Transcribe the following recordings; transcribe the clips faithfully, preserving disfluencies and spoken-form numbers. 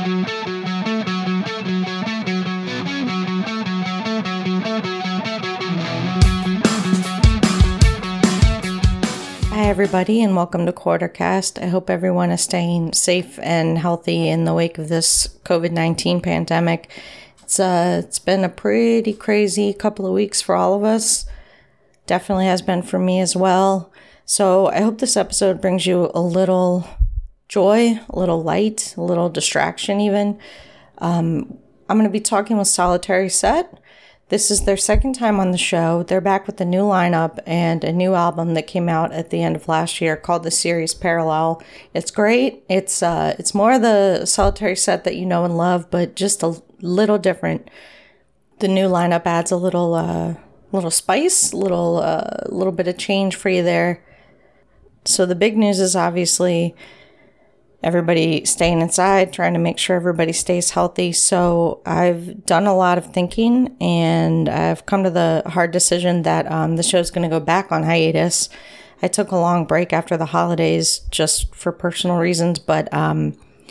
Hi everybody and welcome to Quartercast. I hope everyone is staying safe and healthy in the wake of this covid nineteen pandemic. It's uh it's been a pretty crazy couple of weeks for all of us. Definitely has been for me as well. So I hope this episode brings you a little joy, a little light, a little distraction even. Um, I'm going to be talking with Solitary Set. This is their second time on the show. They're back with a new lineup and a new album that came out at the end of last year called The Series Parallel. It's great. It's uh, it's more of the Solitary Set that you know and love, but just a little different. The new lineup adds a little uh, little spice, a little, uh, little bit of change for you there. So the big news is obviously everybody staying inside, trying to make sure everybody stays healthy. So I've done a lot of thinking and I've come to the hard decision that um, the show's going to go back on hiatus. I took a long break after the holidays just for personal reasons, but um,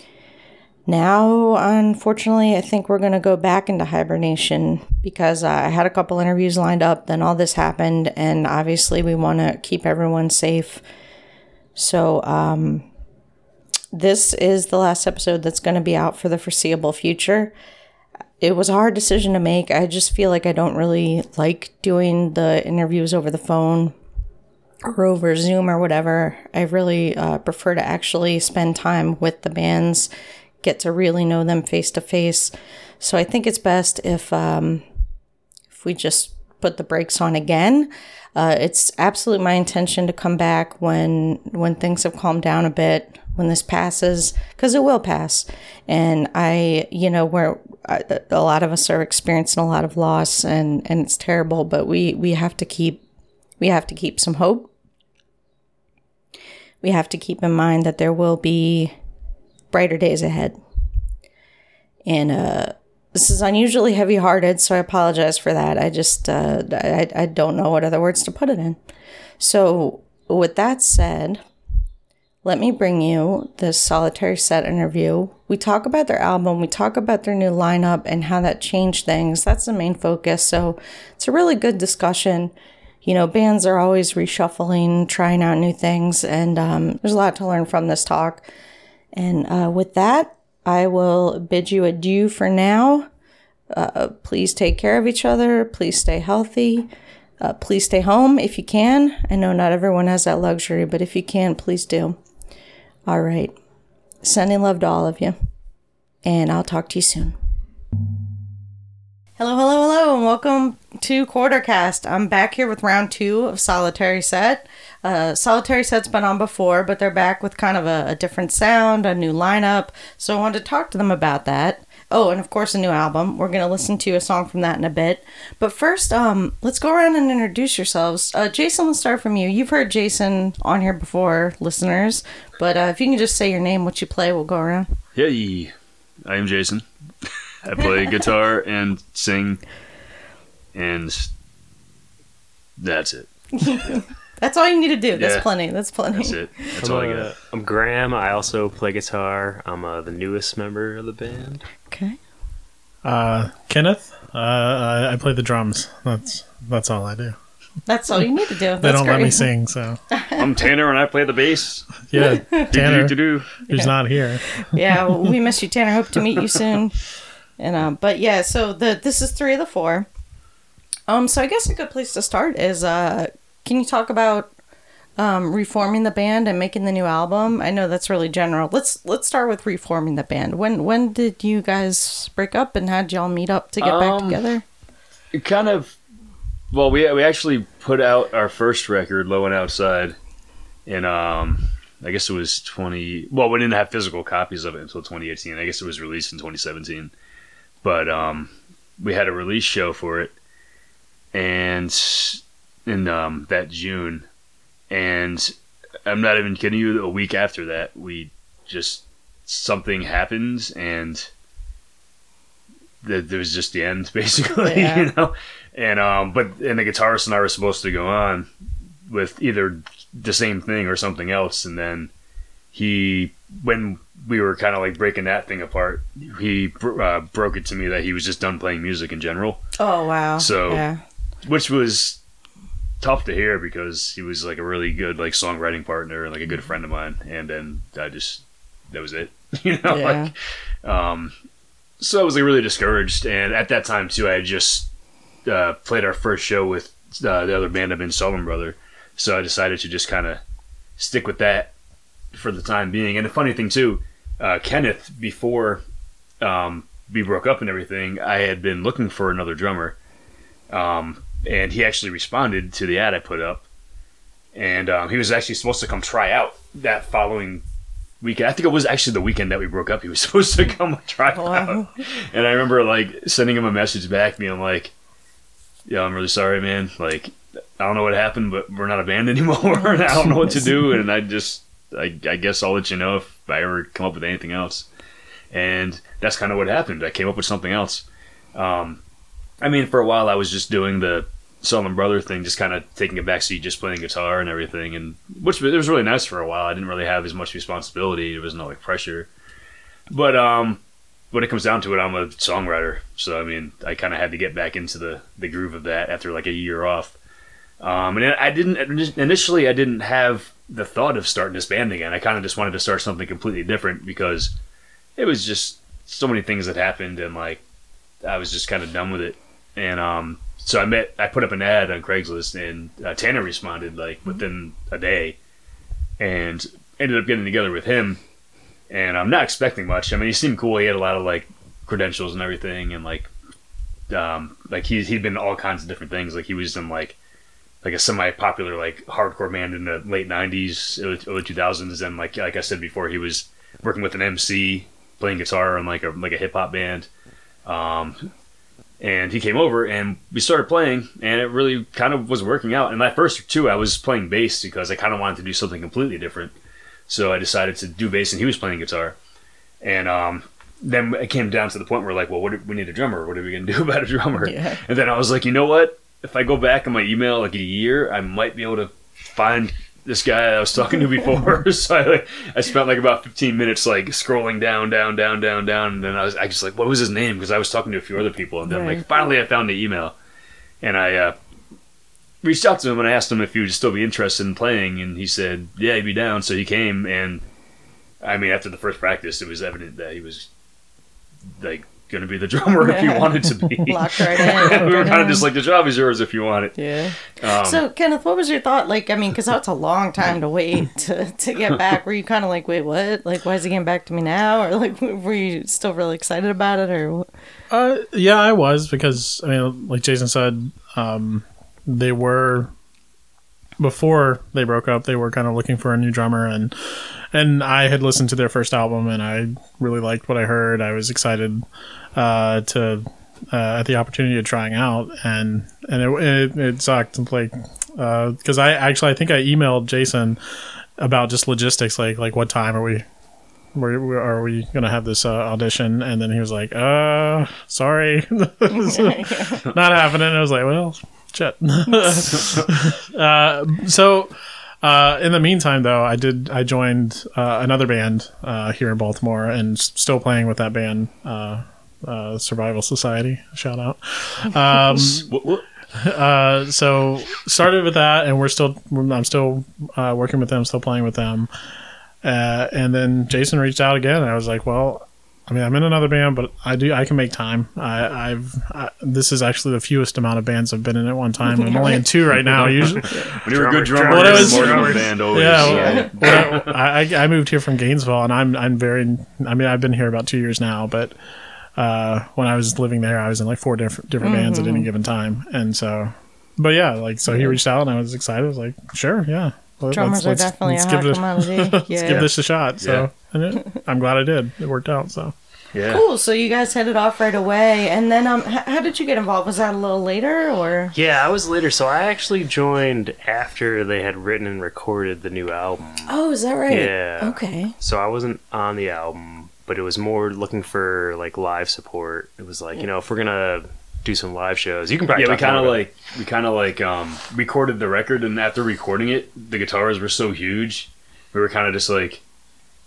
now, unfortunately, I think we're going to go back into hibernation because uh, I had a couple interviews lined up, then all this happened, and obviously we want to keep everyone safe. So, um... this is the last episode that's going to be out for the foreseeable future. It was a hard decision to make. I just feel like I don't really like doing the interviews over the phone or over Zoom or whatever. I really uh, prefer to actually spend time with the bands, get to really know them face to face. So I think it's best if um, if we just put the brakes on again. Uh, it's absolutely my intention to come back when when things have calmed down a bit, when this passes, because it will pass. And I, you know, where a lot of us are experiencing a lot of loss and, and it's terrible, but we, we have to keep, we have to keep some hope. We have to keep in mind that there will be brighter days ahead. And, uh, this is unusually heavy-hearted, so I apologize for that. I just, uh, I, I don't know what other words to put it in. So, with that said, let me bring you this Solitary Set interview. We talk about their album, we talk about their new lineup and how that changed things. That's the main focus, so it's a really good discussion. You know, bands are always reshuffling, trying out new things, and um, there's a lot to learn from this talk. And uh, with that, I will bid you adieu for now. Uh, please take care of each other. Please stay healthy. Uh, please stay home if you can. I know not everyone has that luxury, but if you can, please do. All right. Sending love to all of you. And I'll talk to you soon. Hello, hello, hello, and welcome to Quartercast. I'm back here with round two of Solitary Set. Uh, Solitary Set's been on before, but they're back with kind of a, a different sound, a new lineup. So I wanted to talk to them about that. Oh, and of course, a new album. We're going to listen to a song from that in a bit. But first, um, let's go around and introduce yourselves. Uh, Jason, let's start from you. You've heard Jason on here before, listeners. But uh, if you can just say your name, what you play, we'll go around. Hey, I am Jason. I play guitar and sing, and that's it. Yeah. That's all you need to do. That's yeah. plenty. That's plenty. That's it. That's I'm, all I uh, got. I'm Graham. I also play guitar. I'm uh, the newest member of the band. Okay. Uh, Kenneth. Uh, I, I play the drums. That's that's all I do. That's all you need to do. That's they don't great. let me sing, so. I'm Tanner, and I play the bass. Yeah, Tanner, Do-do-do-do. who's yeah. not here. Yeah, well, we miss you, Tanner. Hope to meet you soon. And um, but yeah, so the this is three of the four. Um, so I guess a good place to start is uh, can you talk about um reforming the band and making the new album? I know that's really general. Let's let's start with reforming the band. When when did you guys break up and how did y'all meet up to get um, back together? It kind of, well, we we actually put out our first record, Low and Outside, in um. I guess it was twenty. Well, we didn't have physical copies of it until twenty eighteen. I guess it was released in twenty seventeen. But um, we had a release show for it, and in um, that June, and I'm not even kidding you. A week after that, we just something happened, and that there was just the end, basically. Yeah. You know, and um, but and the guitarist and I were supposed to go on with either the same thing or something else, and then he when we were kind of like breaking that thing apart, he uh, broke it to me that he was just done playing music in general. Oh wow! So, yeah. which was tough to hear because he was like a really good like songwriting partner and like a good friend of mine, and then I just that was it, you know. Yeah. Like, um, so I was like really discouraged, and at that time too, I had just uh, played our first show with uh, the other band I've been, Sullivan Brother. So I decided to just kind of stick with that for the time being. And the funny thing too, uh, Kenneth, before um, we broke up and everything, I had been looking for another drummer. Um, and he actually responded to the ad I put up. And um, he was actually supposed to come try out that following weekend. I think it was actually the weekend that we broke up. He was supposed to come try Wow. out. And I remember like sending him a message back, being like, yeah, I'm really sorry, man. Like, I don't know what happened, but we're not a band anymore, and I don't know what to do, and I just, I, I guess I'll let you know if I ever come up with anything else. And that's kind of what happened. I came up with something else. Um, I mean, for a while, I was just doing the Sullivan Brother thing, just kind of taking a backseat, just playing guitar and everything, and which it was really nice for a while. I didn't really have as much responsibility. There was no like pressure. But um, when it comes down to it, I'm a songwriter, so I mean, I kind of had to get back into the the groove of that after like a year off. Um, and I didn't initially. I didn't have the thought of starting this band again. I kind of just wanted to start something completely different because it was just so many things that happened, and like I was just kind of done with it. And um, so I met. I put up an ad on Craigslist, and uh, Tanner responded like within a day, and ended up getting together with him. And I'm not expecting much. I mean, he seemed cool. He had a lot of like credentials and everything, and like, um, like he he'd been in all kinds of different things. Like he was in like. like a semi-popular like hardcore band in the late nineties, early two thousands, and like like I said before, he was working with an M C, playing guitar in like a like a hip hop band. Um, and he came over and we started playing, and it really kind of was working out. And at first too, I was playing bass because I kind of wanted to do something completely different. So I decided to do bass, and he was playing guitar. And um, then it came down to the point where like, well, what do, we need a drummer. What are we gonna do about a drummer? Yeah. And then I was like, you know what? If I go back in my email like a year, I might be able to find this guy I was talking to before. So I, like, I spent like about fifteen minutes like scrolling down, down, down, down, down, and then I was I just like, what was his name? Because I was talking to a few other people, and then Right. like finally I found the email, and I uh, reached out to him and I asked him if he would still be interested in playing, and he said, yeah, he'd be down. So he came, and I mean, after the first practice, it was evident that he was like going to be the drummer if he wanted to be. Locked right in. We were Right kind of in. just like, the job is yours if you want it. Yeah. Um, So, Kenneth, what was your thought? Like, I mean, because that's a long time to wait to, to get back. Were you kind of like, wait, what? Like, why is he getting back to me now? Or, like, were you still really excited about it? Or what? Uh, yeah, I was because I mean, like Jason said, um, they were before they broke up. They were kind of looking for a new drummer, and and I had listened to their first album, and I really liked what I heard. I was excited uh, to uh, at the opportunity of trying out, and and it it, it sucked. Like because I actually I think I emailed Jason about just logistics, like like what time are we. Where, where are we going to have this uh, audition? And then he was like, uh, sorry. Not happening. I was like, well, shit. uh, so, uh, in the meantime, though, I did, I joined uh, another band uh, here in Baltimore, and s- still playing with that band, uh, uh, Survival Society. Shout out. Um, what, what? uh, so, started with that, and we're still, I'm still uh, working with them, still playing with them. Uh, and then Jason reached out again, and I was like, "Well, I mean, I'm in another band, but I do I can make time. I, I've I, this is actually the fewest amount of bands I've been in at one time. I'm only in two right now. Usually, When you're a good drummer, Well, you're it was- more than a band always. yeah. Well, I, I I moved here from Gainesville, and I'm I'm very. I mean, I've been here about two years now, but uh, when I was living there, I was in like four different different bands at any given time, and so. But yeah, like so, he reached out, and I was excited. I was like, "Sure, yeah." Let's- Drummers let's- are definitely let's a give hot it commodity. Let's Yeah. give this a shot. So and it, I'm glad I did. It worked out. So Yeah. Cool. So you guys headed off right away, and then um, h- how did you get involved? Was that a little later, or? Yeah, I was later, so I actually joined after they had written and recorded the new album. Oh, is that right? Yeah. Okay. So I wasn't on the album, but it was more looking for like live support. It was like, you know, if we're gonna do some live shows, you can probably Yeah, we talk kind of more about like we kind of like um, recorded the record, and after recording it, the guitars were so huge, we were kind of just like,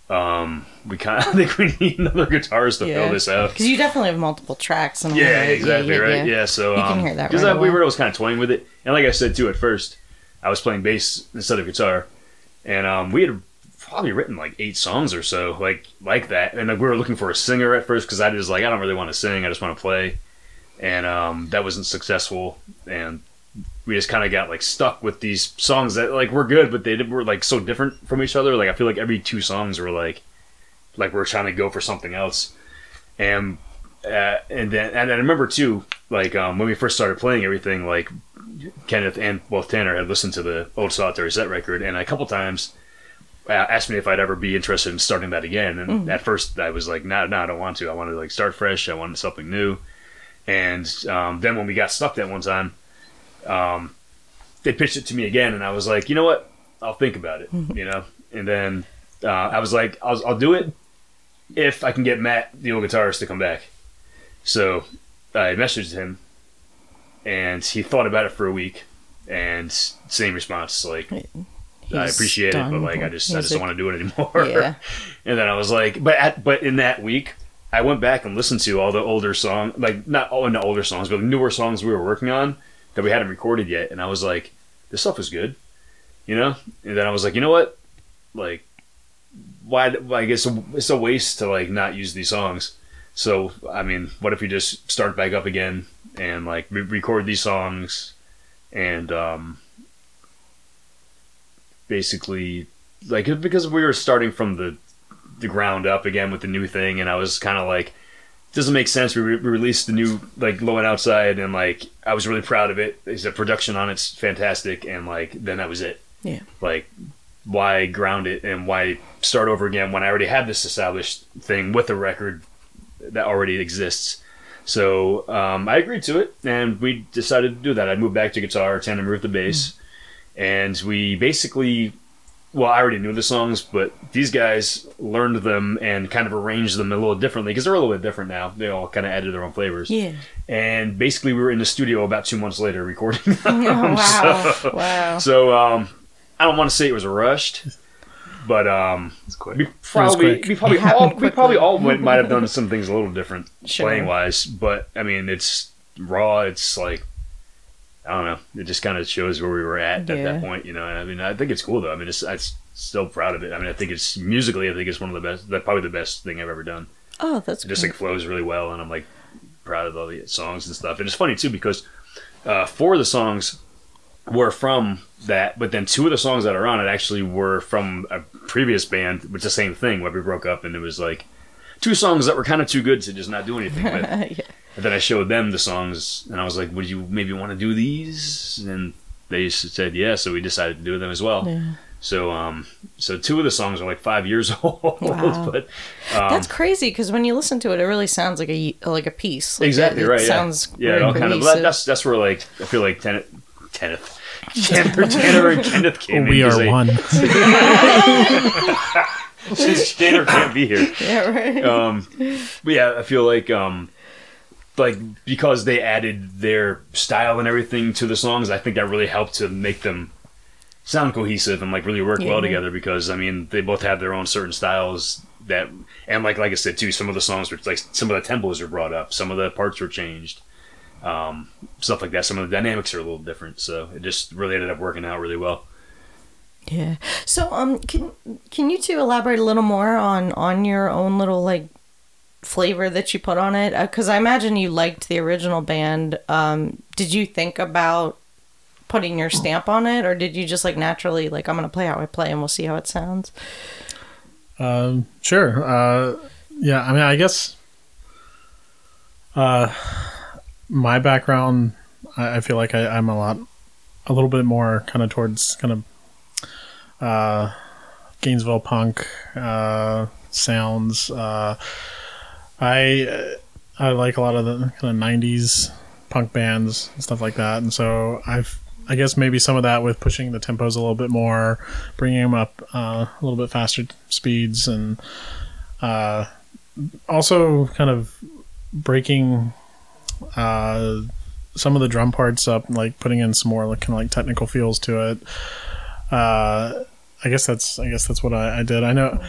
um, we kind of think we need another guitarist to Yeah. fill this out. Because you definitely have multiple tracks. And all Yeah, that. exactly, yeah, right? Yeah, so You um, can hear that because right we away. were always kind of toying with it, and like I said too, at first, I was playing bass instead of guitar, and um, we had probably written like eight songs or so, like like that, and like, we were looking for a singer at first because I was like, I don't really want to sing, I just want to play, and um, that wasn't successful, and we just kind of got like stuck with these songs that like were good, but they did- were like so different from each other. Like I feel like every two songs were like like we we're trying to go for something else, and uh, and then and I remember too, like um, when we first started playing everything, like Kenneth and well Tanner had listened to the old Solitary Set record, and a couple times uh, asked me if I'd ever be interested in starting that again. And Mm-hmm. at first I was like, no, no, I don't want to. I want to like start fresh. I wanted something new. And um, then when we got stuck that one time, um, they pitched it to me again, and I was like, you know what? I'll think about it. You know. And then uh, I was like, I'll, I'll do it if I can get Matt, the old guitarist, to come back. So I messaged him, and he thought about it for a week, and same response, like, I He's appreciate it, but done like I with just I just music. don't want to do it anymore. Yeah. And then I was like, but at, but in that week, I went back and listened to all the older songs, like not all the older songs, but newer songs we were working on that we hadn't recorded yet, and I was like, this stuff is good, you know. And then I was like, you know what, like, why? Like it's a it's a waste to like not use these songs. So I mean, what if we just start back up again and like re- record these songs and um, basically like because we were starting from the the ground up again with the new thing, and I was kind of like, it doesn't make sense. We, re- we released the new like Low and Outside, and like I was really proud of it. The production on it's fantastic, and like then that was it. Yeah. Like, why ground it and why start over again when I already had this established thing with a record that already exists? So um, I agreed to it, and we decided to do that. I moved back to guitar, Tanner moved to bass, mm-hmm. and we basically, well, I already knew the songs, but these guys learned them and kind of arranged them a little differently because they're a little bit different now. They all kind of added their own flavors. Yeah. And basically, we were in the studio about two months later recording them. Oh, wow. So, Wow. So um, I don't want to say it was rushed, but um, It's quick. we probably quick. we probably It happened all we quickly. probably all went, might have done some things a little different Sure. playing wise. But I mean, it's raw. It's like, I don't know. It just kind of shows where we were at at Yeah. that point, you know. And I mean, I think it's cool though. I mean, it's I'm still proud of it. I mean, I think it's musically, I think it's one of the best. That's probably the best thing I've ever done. Oh, that's It just great. like flows really well, and I'm like proud of all the songs and stuff. And it's funny too because uh, four of the songs were from that, but then two of the songs that are on it actually were from a previous band, which is the same thing where we broke up, and it was like two songs that were kind of too good to just not do anything with. yeah. And then I showed them the songs, and I was like, "Would you maybe want to do these?" And they said, "Yeah." So we decided to do them as well. Yeah. So, um, so two of the songs are like five years old, Wow. but um, That's crazy because when you listen to it, it really sounds like a like a piece. Like exactly it, it right. Sounds yeah, yeah. very It all kind of cohesive. that's that's where like I feel like Tanner, Kenneth, Tanner, Tanner and Kenneth came in. We 'cause are they- one. Since Tanner can't be here. Yeah, right. Um, but yeah, I feel like um, like because they added their style and everything to the songs, I think that really helped to make them sound cohesive and like really work Yeah. well together. Because I mean, they both have their own certain styles that, and like like I said too, some of the songs were like some of the tempos were brought up, some of the parts were changed, um, stuff like that. Some of the dynamics are a little different, so it just really ended up working out really well. Yeah. So, um, can can you two elaborate a little more on on your own little like flavor that you put on it? Because I imagine you liked the original band. Um, did you think about putting your stamp on it, or did you just like naturally like I'm gonna play how I play and we'll see how it sounds? Um, sure. Uh, yeah, I mean, I guess uh, my background, I, I feel like I, I'm a lot, a little bit more kind of towards kind of uh, Gainesville punk uh, sounds. Uh, I I like a lot of the kind of nineties punk bands and stuff like that, and so I've I guess maybe some of that with pushing the tempos a little bit more, bringing them up uh, a little bit faster speeds, and uh, also kind of breaking uh, some of the drum parts up, like putting in some more like kind of like technical feels to it. Uh, I guess that's I guess that's what I, I did. I know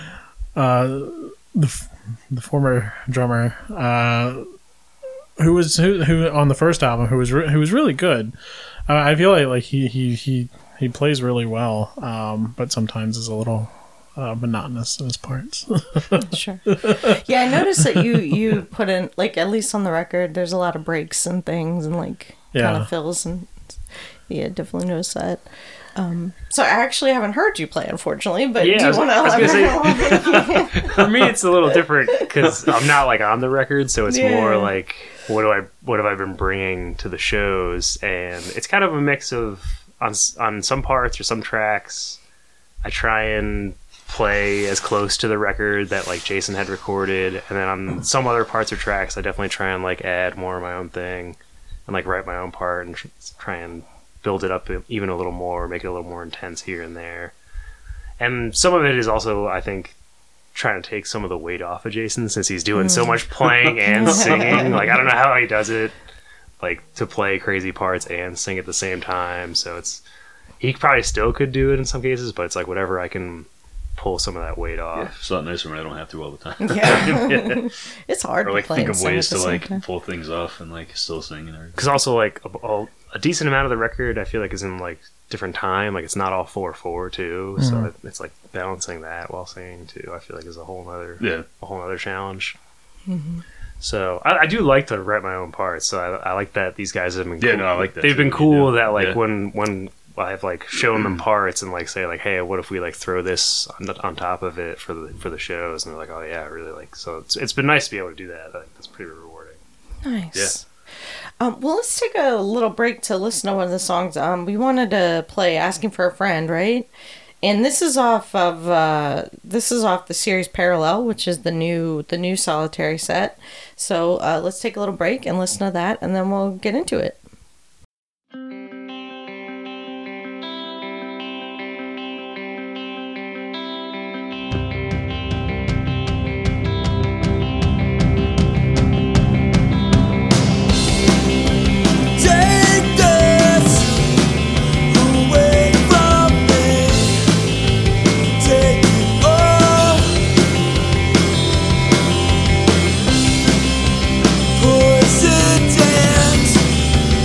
uh, the f- the former drummer, uh, who was who, who on the first album, who was re- who was really good. Uh, I feel like like he he he he plays really well, um, but sometimes is a little uh, monotonous in his parts. Sure. Yeah, I noticed that you you put in, like, at least on the record, there's a lot of breaks and things and like Yeah. kind of fills, and yeah, definitely noticed that. Um, so I actually haven't heard you play, unfortunately, but Yeah, do I you was- want to I was gonna elaborate say- a little bit? For me, it's a little different because I'm not like on the record, so it's Yeah. more like what do I what have I been bringing to the shows, and it's kind of a mix of on s- on some parts or some tracks, I try and play as close to the record that like Jason had recorded, and then on some other parts or tracks, I definitely try and like add more of my own thing and like write my own part and tr- try and build it up even a little more, make it a little more intense here and there. And some of it is also, I think, trying to take some of the weight off of Jason since he's doing so much playing and singing. Like, I don't know how he does it, like, to play crazy parts and sing at the same time. So it's, he probably still could do it in some cases, but it's like whatever I can pull some of that weight Yeah, off. it's a lot nicer when I don't have to all the time. Yeah. It's hard Or to like play think and of sing ways at to the same like time. pull things off and like still sing and everything. Because also, like, a, a, a decent amount of the record, I feel like, is in, like, different time. Like, it's not all four four, too. So it, it's, like, balancing that while singing, too, I feel like is a whole other, Yeah. a whole other challenge. So I, I do like to write my own parts. So I, I like that these guys have been Yeah, cool. no, I like that They've too, been when you cool do. that, like, Yeah. when, when I've, like, shown them parts and, like, say, like, hey, what if we, like, throw this on, on top of it for the for the shows? And they're like, oh, yeah, I really like. So it's, it's been nice to be able to do that. I think that's pretty rewarding. Nice. Um, well, let's take a little break to listen to one of the songs. Um, we wanted to play "Asking for a Friend," right? And this is off of uh, this is off the series Parallel, which is the new the new Solitary set. So uh, let's take a little break and listen to that, and then we'll get into it. Take this away from me. Take it all. Poison dance.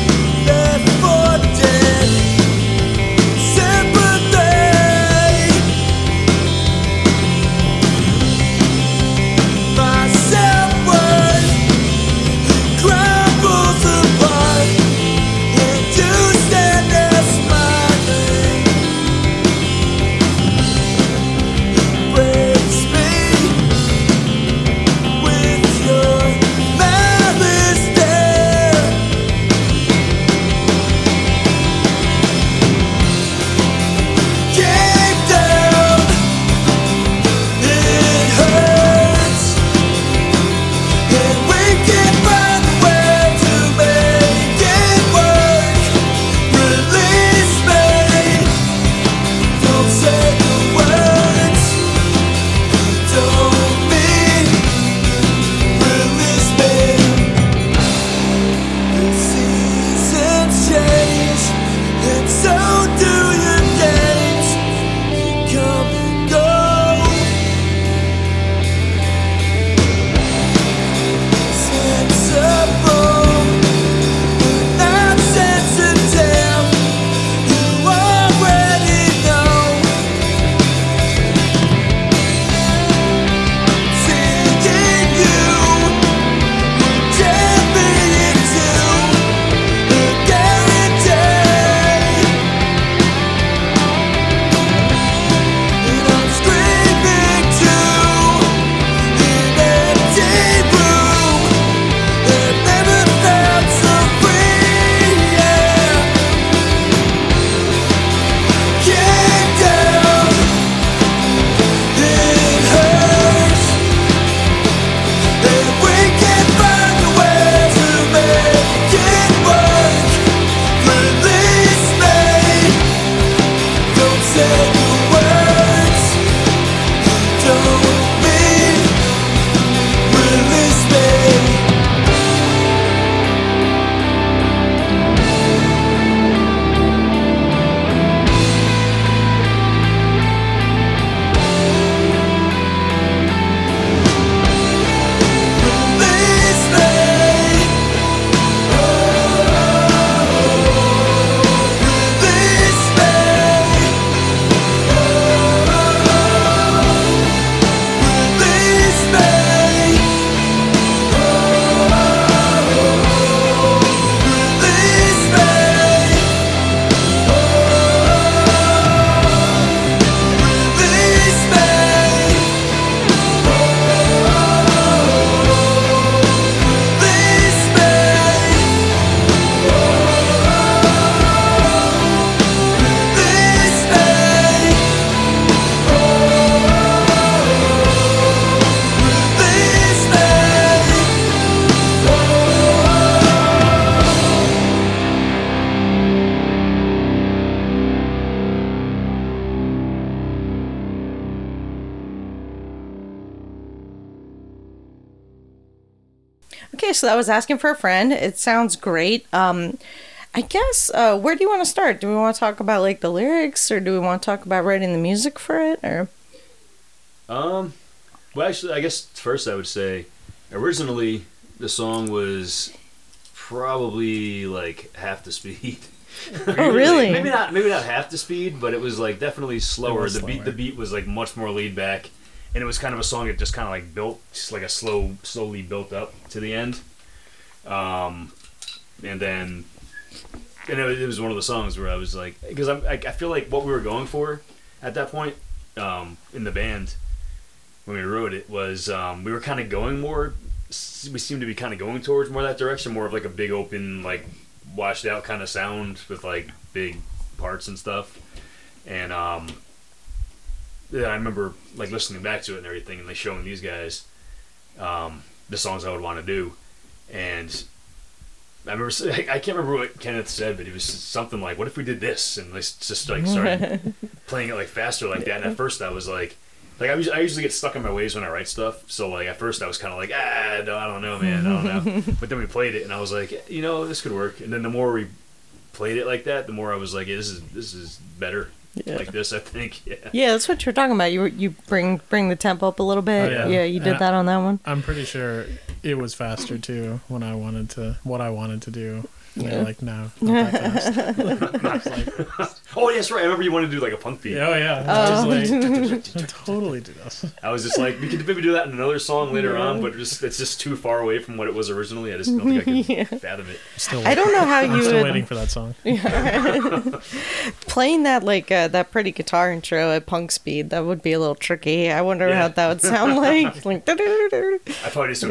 Okay, so that was Asking for a Friend. It sounds great. Um, I guess, uh, where do you want to start? Do we want to talk about, like, the lyrics, or do we want to talk about writing the music for it, or? Um, well, actually, I guess first I would say, originally, the song was probably, like, half the speed. Oh, really? Maybe not maybe not half the speed, but it was, like, definitely slower. was The slower. beat the beat was, like, much more laid back. And it was kind of a song that just kind of like built, just like a slow, slowly built up to the end. Um, and then, and it was, it was one of the songs where I was like, because I, I feel like what we were going for at that point um, in the band when we wrote it was um, we were kind of going more. We seemed to be kind of going towards more that direction, more of like a big open, like washed out kind of sound with like big parts and stuff. And um, yeah, I remember like listening back to it and everything, and like showing these guys um, the songs I would want to do, and I remember I can't remember what Kenneth said, but it was something like, "What if we did this?" and like just like started playing it like faster like that. And at first I was like, like I, was, I usually get stuck in my ways when I write stuff, so like at first I was kind of like, ah, no, I don't know, man, I don't know. But then we played it, and I was like, you know, this could work. And then the more we played it like that, the more I was like, yeah, this is this is better. Yeah. Like this, I think. Yeah. Yeah, that's what you're talking about. You were- you bring bring the tempo up a little bit. Oh, yeah. yeah. you did And I- that on that one. I'm pretty sure it was faster too when I wanted to what I wanted to do. And Yeah. they're like, no, not that fast. I was like, Oh yes, right. I remember you wanted to do like a punk beat. oh yeah, Oh. I was like, totally do this. I was just like, we could maybe do that in another song later on, but just it's just too far away from what it was originally. I just don't think I could Yeah. fathom it. Still, I don't know how I'm you still would waiting for that song. playing that like uh, that pretty guitar intro at punk speed. That would be a little tricky. I wonder Yeah. how that would sound like. Like, I probably just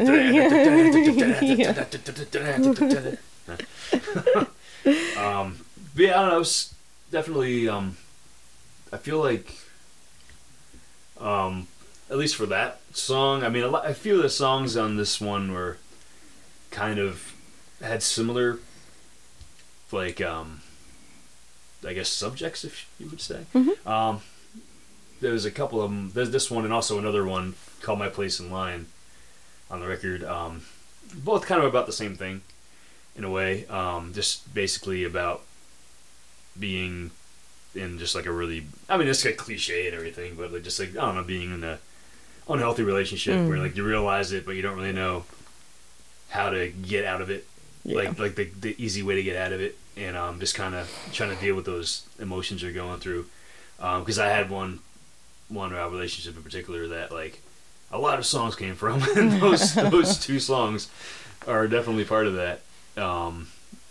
do. um, but yeah, I don't know. It's definitely. Um, I feel like, um, at least for that song, I mean, a lot, I feel the songs on this one were kind of had similar, like, um, I guess subjects, if you would say. Mhm. Um, there's a couple of them. There's this one and also another one called "My Place in Line" on the record. Um, both kind of about the same thing, in a way. Um, just basically about being in just like a really, I mean, it's like cliche and everything, but like just like, I don't know, being in a unhealthy relationship Mm. where like you realize it, but you don't really know how to get out of it. Yeah. Like like the the easy way to get out of it, and um, just kind of trying to deal with those emotions you're going through. Because I had one one uh, relationship in particular that like a lot of songs came from, and those those two songs are definitely part of that. Um,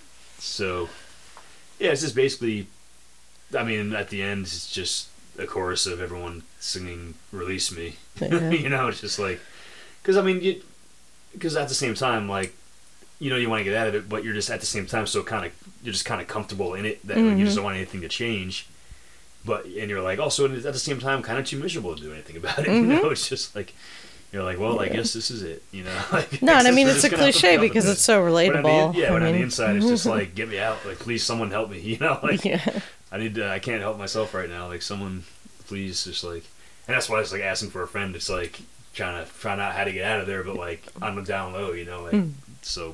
so yeah, it's just basically, I mean, at the end it's just a chorus of everyone singing "Release Me." Yeah. You know, it's just like, because I mean, you, because at the same time, like, you know, you want to get out of it, but you're just at the same time so kind of you're just kind of comfortable in it that like, you just don't want anything to change. But and you're like also at the same time kind of too miserable to do anything about it. You know, it's just like you're like, well, I Yeah. guess this is it. You know, like, No, and I mean we're it's just a gonna have to cliche put up with because this. it's so But on relatable. the, yeah, I but on the mean, inside, it's just like, get me out. Like, please, someone help me. You know, like, yeah. I need to, I can't help myself right now. Like, someone, please, just like, and that's why it's like asking for a friend. It's like trying to find out how to get out of there, but like on the down low, you know, like, Mm. so,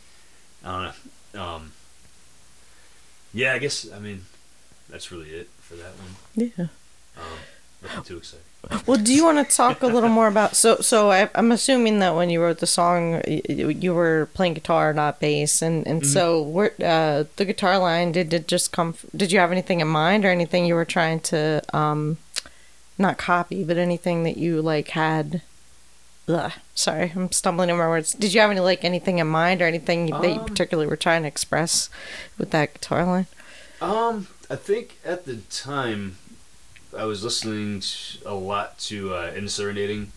I don't know. Um, yeah, I guess, I mean, that's really it for that one. Yeah. Um, nothing too exciting. Well, do you want to talk a little more about? So, so I, I'm assuming that when you wrote the song, you, you were playing guitar, not bass, and and so where, uh, the guitar line did it just come? f- Did you have anything in mind, or anything you were trying to, um, not copy, but anything that you like had? Ugh, sorry, I'm stumbling over my words. Did you have any like anything in mind, or anything that you Um, particularly were trying to express with that guitar line? Um, I think at the time, I was listening t- a lot to uh, "In Serenading"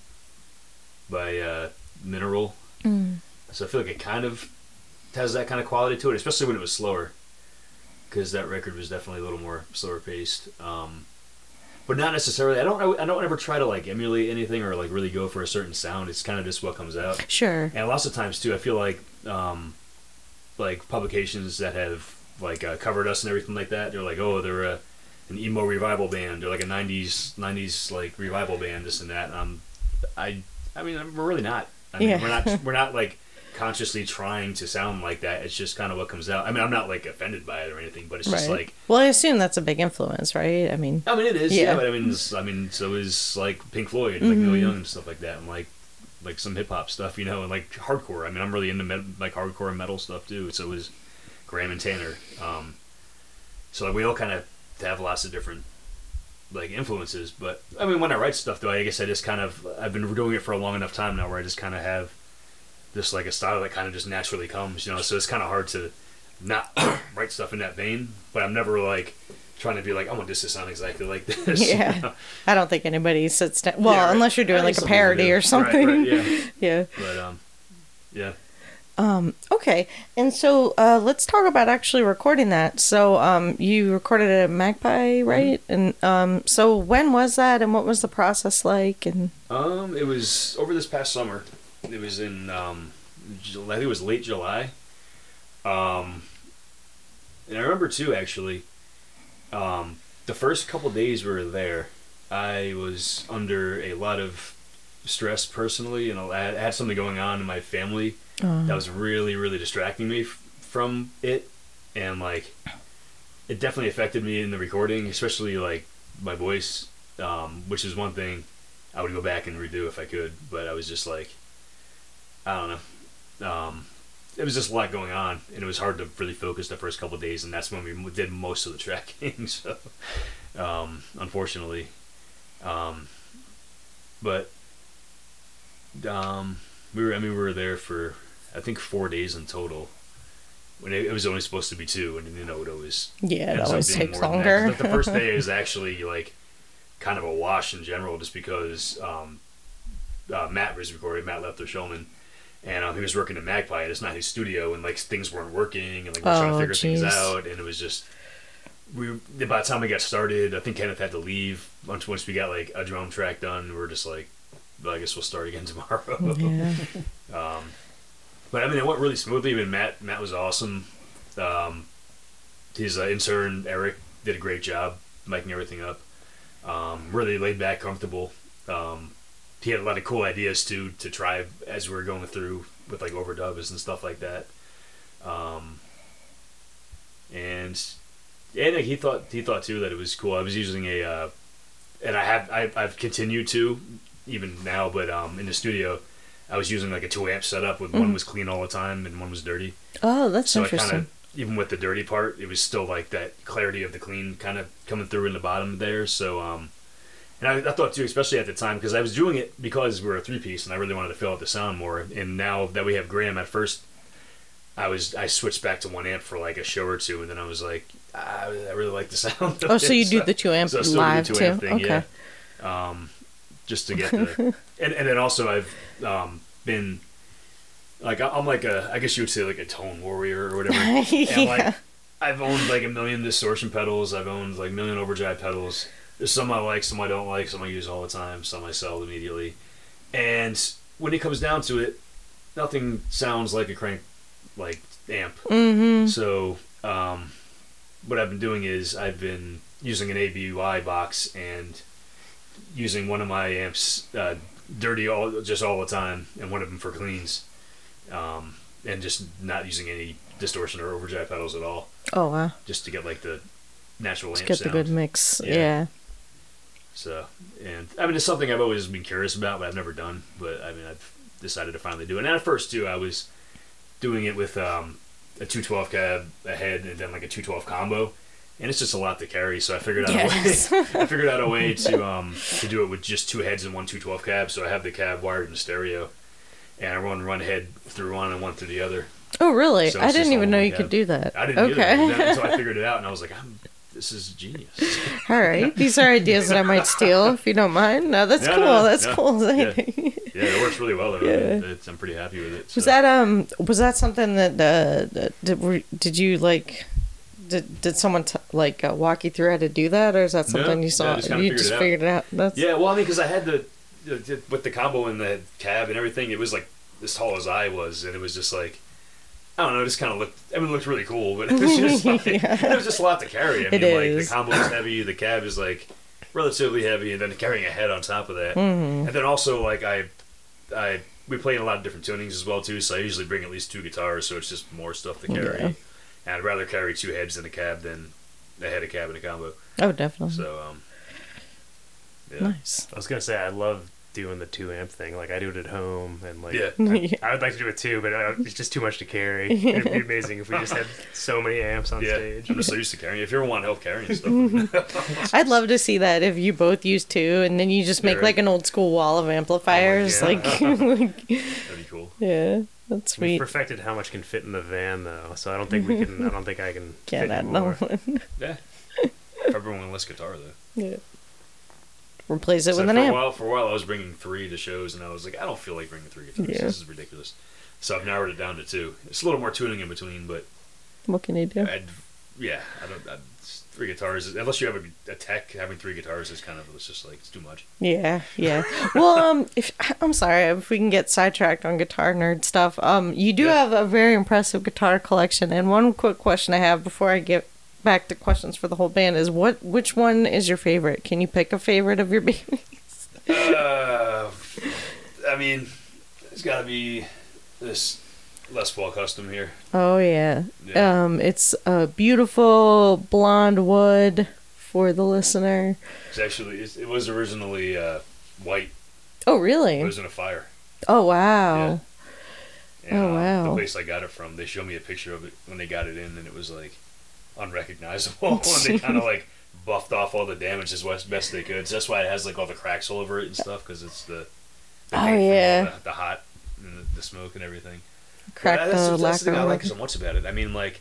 by uh, Mineral. Mm. So I feel like it kind of has that kind of quality to it, especially when it was slower, because that record was definitely a little more slower paced. Um, but not necessarily. I don't. I don't ever try to like emulate anything or like really go for a certain sound. It's kind of just what comes out. Sure. And lots of times too, I feel like um, like publications that have like uh, covered us and everything like that. They're like, oh, they're a, an emo revival band. They're like a nineties nineties like revival band. This and that. Um, I I mean, we're really not. I mean, Yeah. we're not. We're not like consciously trying to sound like that. It's just kind of what comes out. I mean, I'm not like offended by it or anything, but it's just Right. like, Well, I assume that's a big influence, right? I mean, I mean, it is, yeah. Yeah. But I mean, it's, I mean, so is like Pink Floyd, like Neil Young and stuff like that, and like like some hip hop stuff, you know, and like hardcore. I mean, I'm really into met- like hardcore and metal stuff too. So is Graham and Tanner. Um, so like we all kind of have lots of different like influences. But I mean, when I write stuff, though, I guess I just kind of I've been doing it for a long enough time now, where I just kind of have this like a style that kind of just naturally comes, you know. So it's kind of hard to not write stuff in that vein, but I'm never like trying to be like, I want this to sound exactly like this. yeah. You know? I don't think anybody sits down. Well, Yeah, right. unless you're doing I mean, like a some people parody do. or something. Right, right, yeah. yeah. But um, yeah. Um, okay. And so uh, let's talk about actually recording that. So um, you recorded it at Magpie, right? Mm-hmm. And um, so when was that and what was the process like? And Um, it was over this past summer. It was in um, July, I think it was late July. Um, and I remember too, actually. Um, the first couple days we were there, I was under a lot of stress personally, and I had, I had something going on in my family that was really, really distracting me f- from it, and like, it definitely affected me in the recording, especially like my voice, um, which is one thing I would go back and redo if I could, but I was just like, I don't know. Um, it was just a lot going on, and it was hard to really focus the first couple of days, and that's when we did most of the tracking. So, um, unfortunately, um, but um, we were. I mean, we were there for I think four days in total. When it, it was only supposed to be two, and you know it always yeah, it ends up always being takes more than that. longer. Like, the first day is actually like kind of a wash in general, just because um, uh, Matt was recording. Matt Lefter Shulman. And um, he was working at Magpie, and it's not his studio, and like things weren't working, and like we we're trying to Oh, figure things jeez. out, and it was just we. By the time we got started, I think Kenneth had to leave. Once once we got like a drum track done, we were just like, well, I guess we'll start again tomorrow. Yeah. um, but I mean, it went really smoothly. I mean, Matt Matt was awesome. Um, his uh, intern Eric did a great job making everything up. Um, really laid back, comfortable. Um, he had a lot of cool ideas too to try as we were going through with like overdubs and stuff like that. Um, and and he thought he thought too that it was cool. I was using a uh, and I have I, I've continued to even now, but um, in the studio I was using like a two amp setup with one was clean all the time and one was dirty. Oh, that's So I interesting. kind of, even with the dirty part, it was still like that clarity of the clean kind of coming through in the bottom there. So, um, and I, I thought too, especially at the time, because I was doing it because we were a three piece and I really wanted to fill out the sound more. And now that we have Graham, at first, I was I switched back to one amp for like a show or two, and then I was like, ah, I really like the sound. Of Oh, so it. you do the two amp so I still do the live two amp too? thing, Okay. yeah. Um, just to get the, and and then also I've um, been. Like I'm like a, I guess you would say like a tone warrior or whatever. And Yeah. like I've owned like a million distortion pedals. I've owned like a million overdrive pedals. There's some I like, some I don't like, some I use all the time, some I sell immediately. And when it comes down to it, nothing sounds like a crank like amp. Mm-hmm. So um, what I've been doing is I've been using an A B Y box and using one of my amps uh, dirty all just all the time, and one of them for cleans. Um, and just not using any distortion or overdrive pedals at all, Oh, wow. just to get like the natural Let's amp get sound. the good mix. Yeah. Yeah. So, and I mean, it's something I've always been curious about, but I've never done. But I mean, I've decided to finally do it. And at first, too, I was doing it with um, a two twelve cab ahead and then like a two twelve combo, and it's just a lot to carry. So I figured out Yes. a way. I figured out a way to um, to do it with just two heads and one two twelve cab. So I have the cab wired in stereo, and I run one head through one and one through the other. Oh, really? So I it's didn't just even all know one you cab. could do that. I didn't okay. either until I figured it out, and I was like, I'm, "This is genius." All right. These are ideas that I might steal if you don't mind. No, that's No, cool. no, that's no. cool. Yeah. Yeah, it works really well. Though. Yeah. I mean, it's, I'm pretty happy with it. Was so. that um? Was that something that uh? that- Did, were, did you like? Did did someone t- like uh, walk you through how to do that, or is that No, something you yeah, saw? I just kinda you figured just it out. figured it out. That's Yeah, well, I mean, because I had the, the with the combo and the cab and everything, it was like as tall as I was, and it was just like, I don't know, it just kind of looked. I mean, it looked really cool, but it was just like, Yeah. it was just a lot to carry. I It mean, like is. the combo is heavy, the cab is like relatively heavy, and then carrying a head on top of that, Mm-hmm. and then also like I, I we play in a lot of different tunings as well too. So I usually bring at least two guitars, so it's just more stuff to carry. Yeah. And I'd rather carry two heads in a cab than a head, a cab, and a combo. Oh, definitely. So um, yeah. Nice. I was gonna say I love doing the two amp thing. Like I do it at home, and like Yeah. Yeah. I would like to do it too, but uh, it's just too much to carry. It'd be amazing if we just had so many amps on Yeah, stage. I'm just so used to carrying. If you ever want help carrying stuff, I'd love to see that if you both use two, and then you just make Yeah, right. like an old school wall of amplifiers. Oh, yeah. Like, like, that'd be cool. yeah, that's We've sweet. perfected how much can fit in the van, though, so I don't think we can. I don't think I can. Can't fit add more. no one. Yeah. If everyone less guitar though. Yeah. Replace it So with for an a amp. while, for a while, I was bringing three to shows, and I was like, I don't feel like bringing three guitars. Yeah. This is ridiculous. So I've narrowed it down to two. It's a little more tuning in between, but What can you do? I'd, yeah, I don't. I'd, three guitars, unless you have a, a tech, having three guitars is kind of it's just like it's too much. Yeah, yeah. Well, um, if I'm sorry if we can get sidetracked on guitar nerd stuff. Um, you do Yeah. have a very impressive guitar collection, and one quick question I have before I get back to questions for the whole band is what which one is your favorite? Can you pick a favorite of your babies? Uh, I mean, it's got to be this Les Paul Custom here. Oh yeah. Yeah. Um, it's a beautiful blonde wood for the listener. It's actually it's, it was originally uh, white. Oh It really? was in a fire. Oh wow. And, Oh, um, wow. The place I got it from, they showed me a picture of it when they got it in, and it was like unrecognizable. And they kind of like buffed off all the damage as best best they could. So that's why it has like all the cracks all over it and stuff, because it's the, the Oh, paint from all yeah. the, the hot and the, the smoke and everything. Crack But that's, the that's the thing lacquer. I on like it. so much about it. I mean, like,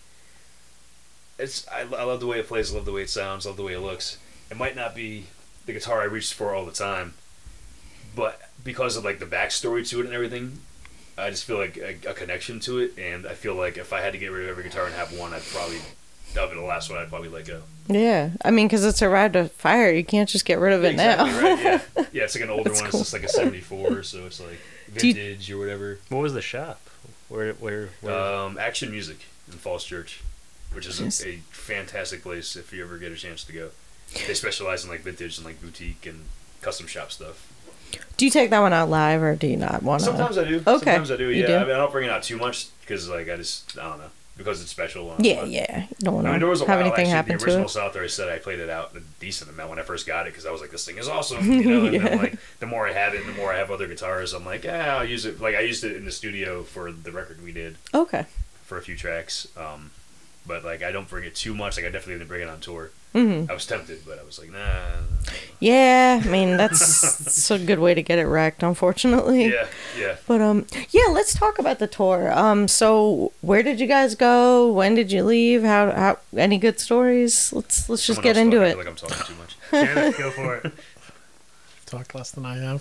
it's I, I love the way it plays, I love the way it sounds, I love the way it looks. It might not be the guitar I reached for all the time, but because of like the backstory to it and everything, I just feel like a, a connection to it, and I feel like if I had to get rid of every guitar and have one, I'd probably that would be the last one I'd probably let go. Yeah, I mean, because it's arrived at fire, you can't just get rid of it Exactly now. right. Yeah, yeah. It's like an older That's one. cool. It's just like a seventy-four, so it's like Do you- vintage or whatever. What was the shop? Where? Where? where Um, Action Music in Falls Church, which is Nice. a, a fantastic place if you ever get a chance to go. They specialize in like vintage and like boutique and custom shop stuff. Do you take that one out live, or do you not want to? Sometimes I do. Okay, Sometimes I do. you Yeah, do? I mean, I don't bring it out too much because like I just I don't know because it's special. and it's Yeah, fun. yeah. You don't want I mean, there was to a have while anything actually. happen The to original it. South I said I played it out a decent amount when I first got it because I was like, this thing is awesome. You know, and Yeah. then like the more I have it, and the more I have other guitars, I'm like, yeah, I'll use it. Like I used it in the studio for the record we did Okay. for a few tracks. Um, but like I don't bring it too much. Like I definitely didn't bring it on tour. hmm I was tempted, but I was like, nah. Yeah, I mean that's, that's a good way to get it wrecked, unfortunately. Yeah, yeah. But um, yeah, let's talk about the tour. Um, so where did you guys go? When did you leave? How how any good stories? Let's let's just Someone get else into talk. I it. feel like I'm talking too much. Janet, go for it. Talk less than I have.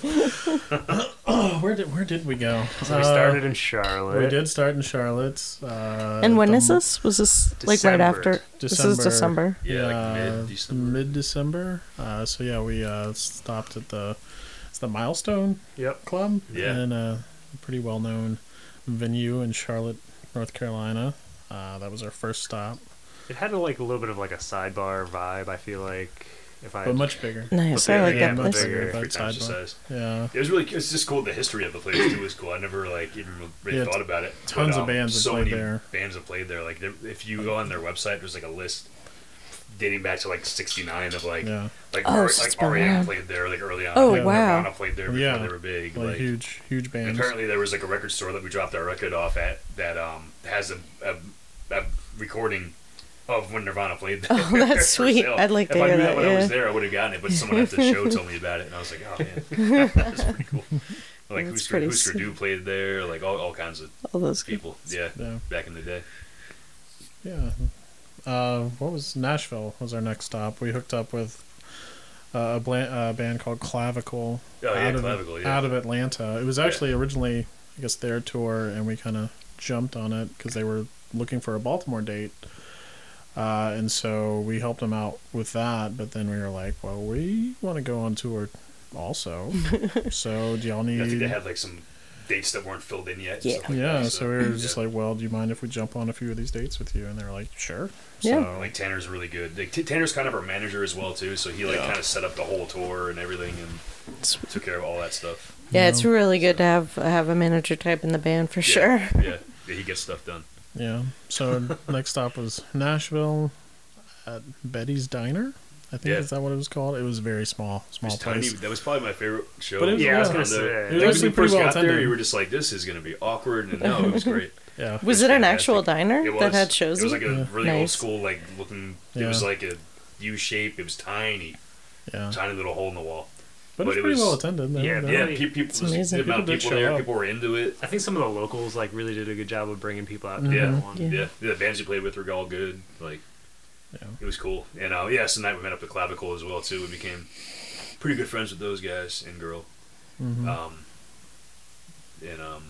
where did where did we go? So we Uh, started in Charlotte. We did start in Charlotte. Uh, And when the is this? Was this like right December. after? This is December. Yeah, like mid-December. Mid December. Uh, so yeah, we uh, stopped at the it's the Milestone Yep. Club Yeah. in a pretty well known venue in Charlotte, North Carolina. Uh, that was our first stop, It had a, like a little bit of like a sidebar vibe. I feel like if I but much bigger. Nice. But I like yeah, that much place. bigger. Three But times the sidebar. size. Yeah, It was really, it's just cool. The history of the place too was cool. I never like even really Yeah, thought about it. tons But, of bands have so played many there. Bands have played there. Like there- if you go on their website, there's like a list dating back to like sixty-nine of like yeah, like Oh, R- so it's like been R E M around. played there like early on. Oh, like, wow. Nirvana played there before Yeah. they were big. like, Like, huge, huge and bands. apparently there was like a record store that we dropped our record off at that um has a a, a recording of when Nirvana played there. Oh, that's for sweet. sale. I'd like to if I hear knew that, that when I was yeah. there, I would have gotten it. But someone at the show told me about it, and I was like, oh man, that's pretty cool. Like That's Husker, pretty Husker sweet. Du played there, like all, all kinds of All those people. Yeah, Yeah, back in the day. yeah. Uh, what was Nashville? Was our next stop? We hooked up with uh, a bla- uh, band called Clavicle. Oh yeah, out of, Clavicle. Yeah, out of Atlanta. It was actually originally, I guess, their tour, and we kind of jumped on it because they were looking for a Baltimore date. Uh, and so we helped them out with that, but then we were like, well, we want to go on tour also. So do y'all need... I think they had like some dates that weren't filled in yet. and Yeah. stuff like yeah, that, so we were yeah. just like, well, do you mind if we jump on a few of these dates with you? And they were like, sure. Yeah. So, Like Tanner's really good. Like, T- Tanner's kind of our manager as well too, so he like Yeah. kind of set up the whole tour and everything and Sweet. took care of all that stuff. Yeah, it's really good to have have a manager type in the band for sure. Yeah, yeah, yeah, he gets stuff done. Yeah. So next stop was Nashville at Betty's Diner. I think Yeah. is that what it was called? It was a very small, It small was tiny. place. That was probably my favorite show. But it was- Yeah, I was yeah. gonna The- say. It was like, when actually we pretty first well got there, attended. you were just like, "This is going to be awkward," and no, it was great. Yeah. Was It it was an actual fantastic. diner It was. that had shows? It was like a Yeah. really old Nice. school, like looking. It Yeah. was like a U shape. It was tiny, Yeah. tiny little hole in the wall. But, but it's it pretty was- well attended. There. Yeah, There- Yeah, Really? pe- people. It's There's a amazing. good amount of People did people show there. up. People were into it. I think some of the locals like really did a good job of bringing people out. To Mhm. Yeah, that one. Yeah. yeah. The bands you played with were all good. Like, Yeah. it was cool. And uh, yeah, so tonight we met up with Clavicle as well too. We became pretty good friends with those guys and girl. Mhm. Um, and um,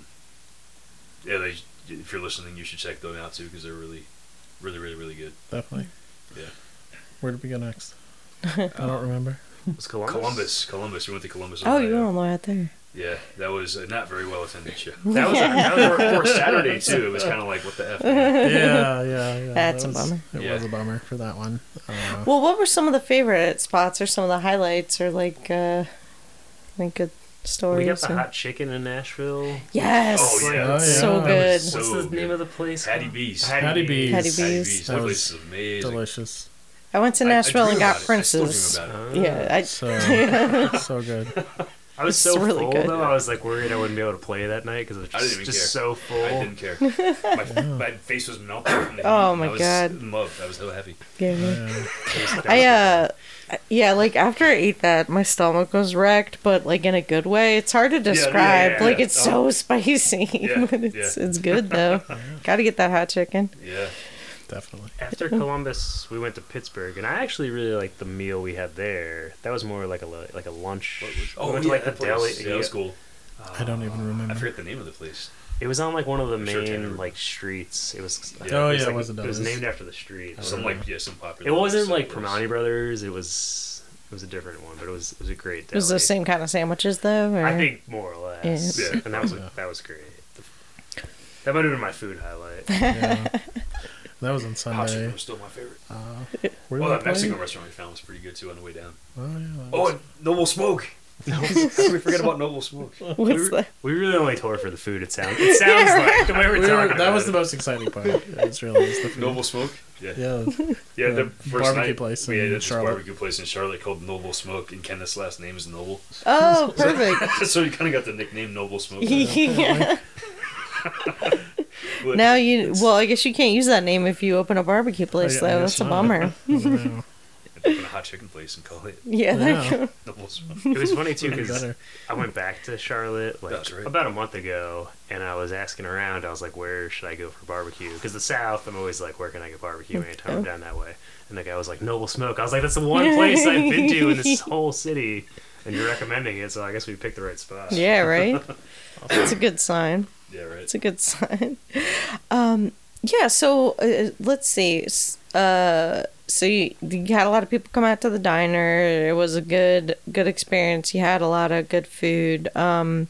yeah, they, if you're listening, you should check them out too because they're really, really, really, really good. Definitely. Yeah. Where did we go next? I don't remember. Was Columbus? Columbus, Columbus. We went to Columbus. Oh, Ohio. you were all the way out there. Yeah, that was a not very well attended show. That was, That was for, for Saturday too. It was kind of like what the f. man? yeah, yeah, yeah. That's that a was- bummer. It Yeah. was a bummer for that one. Uh, Well, what were some of the favorite spots or some of the highlights or like uh like good stories? we got the and- hot chicken in Nashville. Yes. Oh, yeah. Oh, So yeah. good. So What's the good. name of the place? Patty B's. Patty B's. Patty Patty B's. B's. That That was place is amazing. delicious. I went to I- I Nashville dream and got about it. I still dream Prince's. about it. Uh, Yeah, I So, so good. I was It's so really full good. though. I was like worried I wouldn't be able to play that night because it was I just, didn't even just care. so full. I didn't care. My, my face was melting. From the Oh, heat. my I was God. in love. I was so happy. yeah. Yeah. I uh yeah, like after I ate that, my stomach was wrecked, but like in a good way. It's hard to describe. yeah, like yeah. it's so spicy, Yeah, but it's yeah. it's good though. Got to get that hot chicken. Yeah. Definitely. After Columbus, we went to Pittsburgh, and I actually really liked the meal we had there. That was more like a lu- like a lunch. What was, we oh, went yeah, to like the that place. deli. Yeah, it was cool. I don't even remember. I forget the name of the place. It was on like one of the I'm sure Tanner main would- like streets. It was. Yeah. Oh, it was yeah, like, it was a It was Deli's. named after the street. Some like yeah, some popular. It wasn't like place. Primanti Brothers. It was. It was a different one, but it was. It was a great. It was the deli. same kind of sandwiches though. Or? I think more or less. Yeah. And that was Yeah. that was great. That might have been my food highlight. Yeah. That was on Hot Sunday. chicken was still my favorite. Uh, where Well, did that we play? Mexican restaurant we found was pretty good too on the way down. Oh, yeah. that Oh, was- and Noble Smoke. How could we forget about Noble Smoke? we, What's re- that? we really only tour for the food. It sounds. It sounds like the way we're we were- talking. that about was it. the most exciting part. It's really is the food. Noble Smoke. Yeah. Yeah. Yeah, the Yeah, first barbecue night, place we in had this Charlotte. barbecue place in Charlotte called Noble Smoke, and Kenneth's last name is Noble. Oh, perfect. So you kind of got the nickname Noble Smoke. yeah. But- Now you well, I guess you can't use that name if you open a barbecue place I- I though. guess That's a not. bummer. Yeah. open a hot chicken place and call it Yeah, there Yeah. you go. Noble Smoke. It was funny too Even because better. I went back to Charlotte like That's right. about a month ago, and I was asking around. I was like, "Where should I go for barbecue?" Because the South, I'm always like, "Where can I get barbecue?" Anytime I'm down that way. And the guy was like, "Noble Smoke." I was like, "That's the one place I've been to in this whole city, and you're recommending it." So I guess we picked the right spot. Yeah, right. It's a good sign. Yeah, right. It's a good sign. Um, yeah. So uh, let's see. S- Uh, so you, you had a lot of people come out to the diner. It was a good good experience. You had a lot of good food. Um,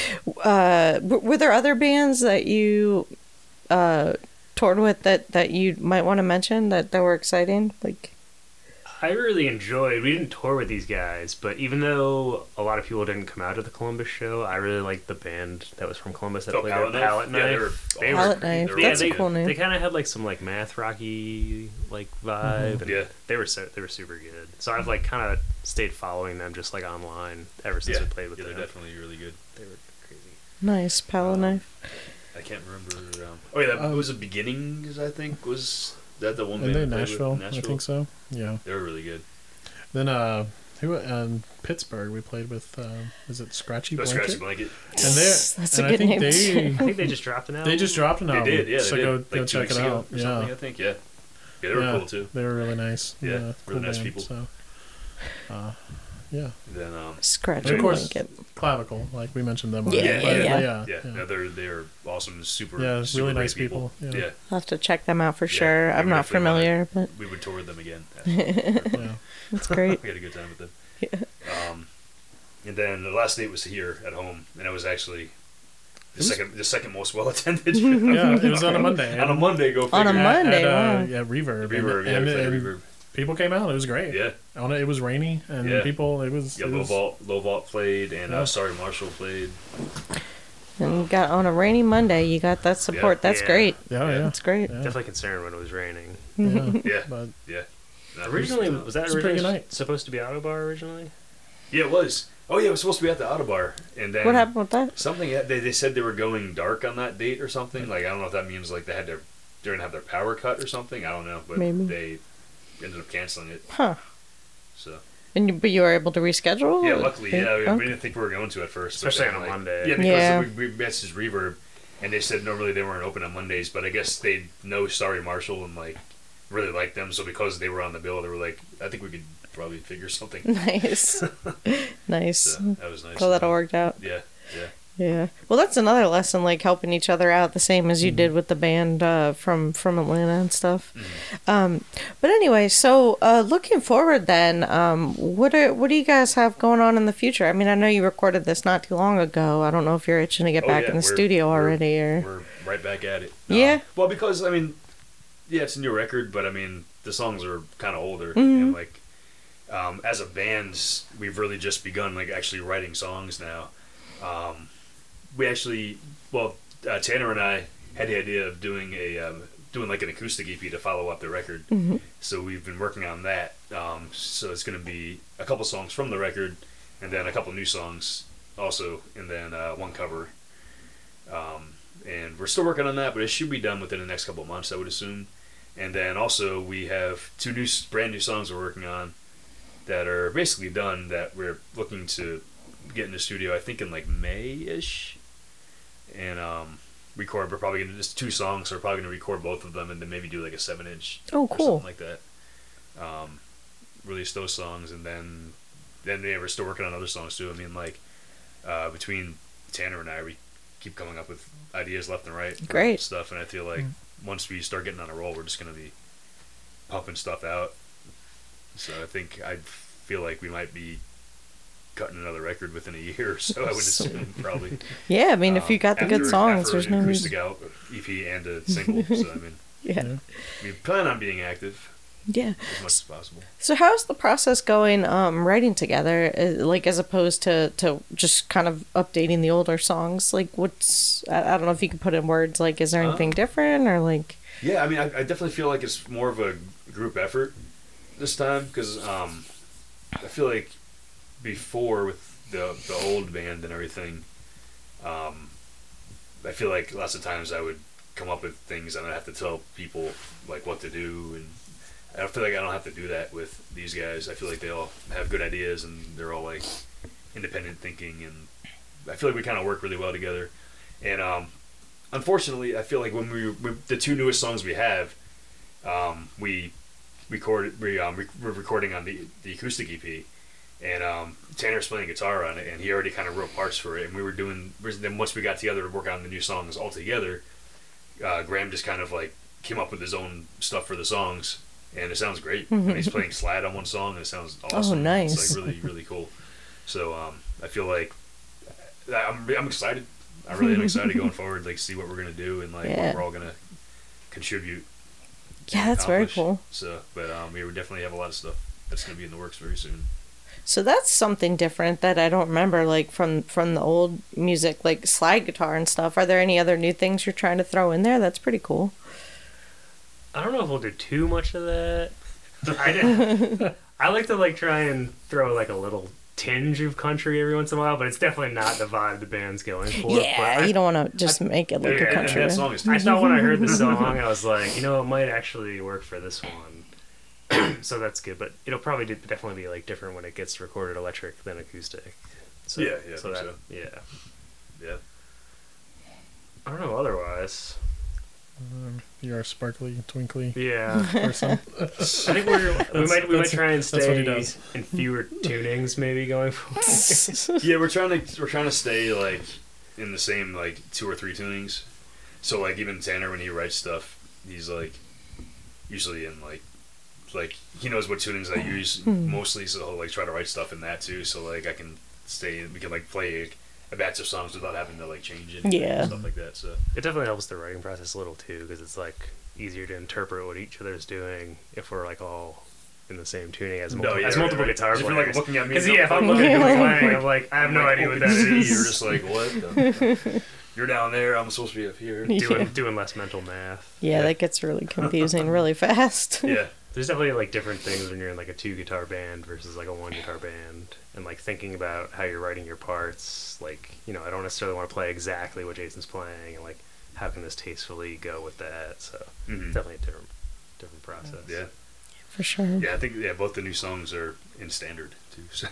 uh, w- were there other bands that you uh, toured with that, that you might want to mention that, that were exciting? Like, I really enjoyed. We didn't tour with these guys, but even though a lot of people didn't come out to the Columbus show, I really liked the band that was from Columbus that Oh, played Palette there, Knife? Palette Yeah, they Knife. were They awesome. were- Palette Knife. They were That's really a cool good. name. They kind of had like some like math rocky like vibe. And Yeah. they were so they were super good. So I've like kind of stayed following them just like online ever since Yeah, we played with yeah, they're them. definitely really good. They were crazy. nice palette Um, knife. I can't remember. Um, oh yeah, that Um, was the beginnings. I think was that the one And band then we played Nashville, with? I think so. Yeah. They were really good. Then uh, who um, Pittsburgh? We played with. Uh, is it Scratchy Oh, Blanket? Scratchy Blanket. And they That's and a I good think name. they I think they just dropped an album. they just dropped an They album. did, yeah. They so did. go like go two check weeks it ago out. or something. Yeah. I think. Yeah. Yeah, they were Yeah, cool too. They were really nice. Yeah, really cool nice band, people. So, uh, yeah, Then um, Scratch and of course, blanket. Clavicle, like we mentioned them. Yeah, already, yeah, but, yeah. yeah, yeah, yeah. no, they're they're awesome, super, Yeah, super really great nice people, yeah. yeah. I'll have to check them out for Yeah, sure. we I'm not definitely wanna- familiar, but We would tour with them again. Yeah. it's great. We had a good time with them. Um, and then the last date was here at home, and it was actually the was- second the second most well attended. Yeah, it was on a Monday. on a Monday, go figure. On a At- Monday, at, uh, wow. Yeah, Reverb. Reverb, and, yeah, and, we played and Reverb. people came out. It was great. Yeah, On it, it was rainy, and Yeah. people. It was. yeah. it Low was Vault, Low Vault played, and Yeah. uh, Sorry Marshall played. And you got on a rainy Monday, you got that support. Yeah. That's Yeah. great. yeah, yeah. That's great. Yeah. Definitely concerned when it was raining. yeah. Yeah, But yeah. No, Originally, was that It's a pretty originally good night. supposed to be Autobar originally? Yeah, it was. Oh yeah, it was supposed to be at the Autobar, and then What happened with that? something they they said they were going dark on that date or something. Like I don't know if that means like they had their they're gonna have their power cut or something. I don't know, but Maybe. they ended up canceling it. Huh. So And you, but you were able to reschedule? yeah, luckily, yeah, we, Okay. we didn't think we were going to at first, but Especially then, on a like- Monday. Yeah, because Yeah. we, we messaged Reverb, and they said normally they weren't open on Mondays, but I guess they know Sorry Marshall and like really like them, so because they were on the bill, they were like, I think we could probably figure something. Nice. Nice. So that was nice. So that all worked out. Yeah, yeah. Yeah. Well, that's another lesson, like helping each other out, the same as you did with the band uh, from from Atlanta and stuff. Um, but anyway, so uh, looking forward, then, um, what are what do you guys have going on in the future? I mean, I know you recorded this not too long ago. I don't know if you're itching to get Oh, back yeah, in the we're- studio we're- already, or We're right back at it. Yeah? Um, well, because I mean, yeah, it's a new record, but I mean, the songs are kind of older, Mm-hmm. and like, um, as a band, we've really just begun like actually writing songs now. Um, we actually, well, uh, Tanner and I had the idea of doing a um, doing like an acoustic E P to follow up the record. Mm-hmm. So we've been working on that. Um, so it's going to be a couple songs from the record, and then a couple new songs also, and then uh, one cover. Um, and we're still working on that, but it should be done within the next couple of months, I would assume. And then also we have two new, brand new songs we're working on that are basically done that we're looking to get in the studio. I think in like May-ish, and um, record. We're probably gonna just two songs, so we're probably gonna record both of them, and then maybe do like a seven-inch Oh, or cool. something like that. Um, release those songs, and then then yeah, we're still working on other songs too. I mean, like uh, between Tanner and I, we keep coming up with ideas left and right for Great. stuff, and I feel like once we start getting on a roll, we're just gonna be pumping stuff out. So I think I feel like we might be cutting another record within a year or so. I would assume probably. yeah. I mean, if you Um, got the good after- songs, after there's an no acoustic reason. out E P and a single. So I mean, Yeah. we plan on being active Yeah. as much as possible. So how's the process going, um, writing together, uh, like as opposed to, to just kind of updating the older songs? Like what's, I, I don't know if you could put in words, like is there anything Um, different or like, Yeah, I mean, I, I definitely feel like it's more of a group effort this time because um, I feel like before with the the old band and everything, um, I feel like lots of times I would come up with things and I'd have to tell people like what to do, and I feel like I don't have to do that with these guys. I feel like they all have good ideas and they're all like independent thinking, and I feel like we kind of work really well together. And um, unfortunately, I feel like when we, we the two newest songs we have, um, we recorded we um re- we're recording on the the acoustic E P, and um, Tanner's playing guitar on it, and he already kind of wrote parts for it, and we were doing. Then once we got together to work on the new songs all together, uh, Graham just kind of like came up with his own stuff for the songs, and it sounds great. I mean, he's playing slide on one song, and it sounds awesome. Oh, nice. It's like really really cool. So um, I feel like I'm I'm excited. I really am excited going forward, like see what we're gonna do and like Yeah. what we're all gonna contribute. yeah, and that's very accomplish. cool. So, but um, we would definitely have a lot of stuff that's gonna be in the works very soon. So that's something different that I don't remember, like from, from the old music, like slide guitar and stuff. Are there any other new things you're trying to throw in there? That's pretty cool. I don't know if we'll do too much of that. I, I like to like try and throw like a little tinge of country every once in a while, but it's definitely not the vibe the band's going for. But Yeah, I, you don't want to just make it like And, a and country. that band. song is I thought when I heard the song, I was like, you know, it might actually work for this one. So that's good, but it'll probably do, definitely be like different when it gets recorded electric than acoustic. So, Yeah, yeah, I so think that, so. yeah. yeah. I don't know. Otherwise, Um, you're a sparkly, twinkly yeah. person. I think we're we might we might that's- try and that's what he stay does. in fewer tunings maybe going forward. Yeah, we're trying to we're trying to stay like in the same like two or three tunings. So like even Tanner when he writes stuff, he's like usually in like like he knows what tunings I use mostly, so he'll like try to write stuff in that too. So like I can stay we can like play a batch of songs without having to like change it, Yeah. and stuff like that. So It definitely helps the writing process a little too, because it's like easier to interpret what each other's doing if we're like all in the same tuning as, No, multiple, yeah, as right, multiple right. guitar If you're, players. like, looking at me, Because I'm yeah, if I'm like, looking at you yeah. playing, I'm like, I have no Like, idea what open that C, is. You're just like, what? The? You're down there. I'm supposed to be up here. doing Yeah. doing less mental math. Yeah, that gets really confusing really fast. Yeah. There's definitely like different things when you're in like a two guitar band versus like a one guitar band, and like thinking about how you're writing your parts. Like, you know, I don't necessarily want to play exactly what Jason's playing, and like how can this tastefully go with that. So Mhm. definitely a different different process. Yeah. For sure. Yeah, I think yeah, both the new songs are in standard too, so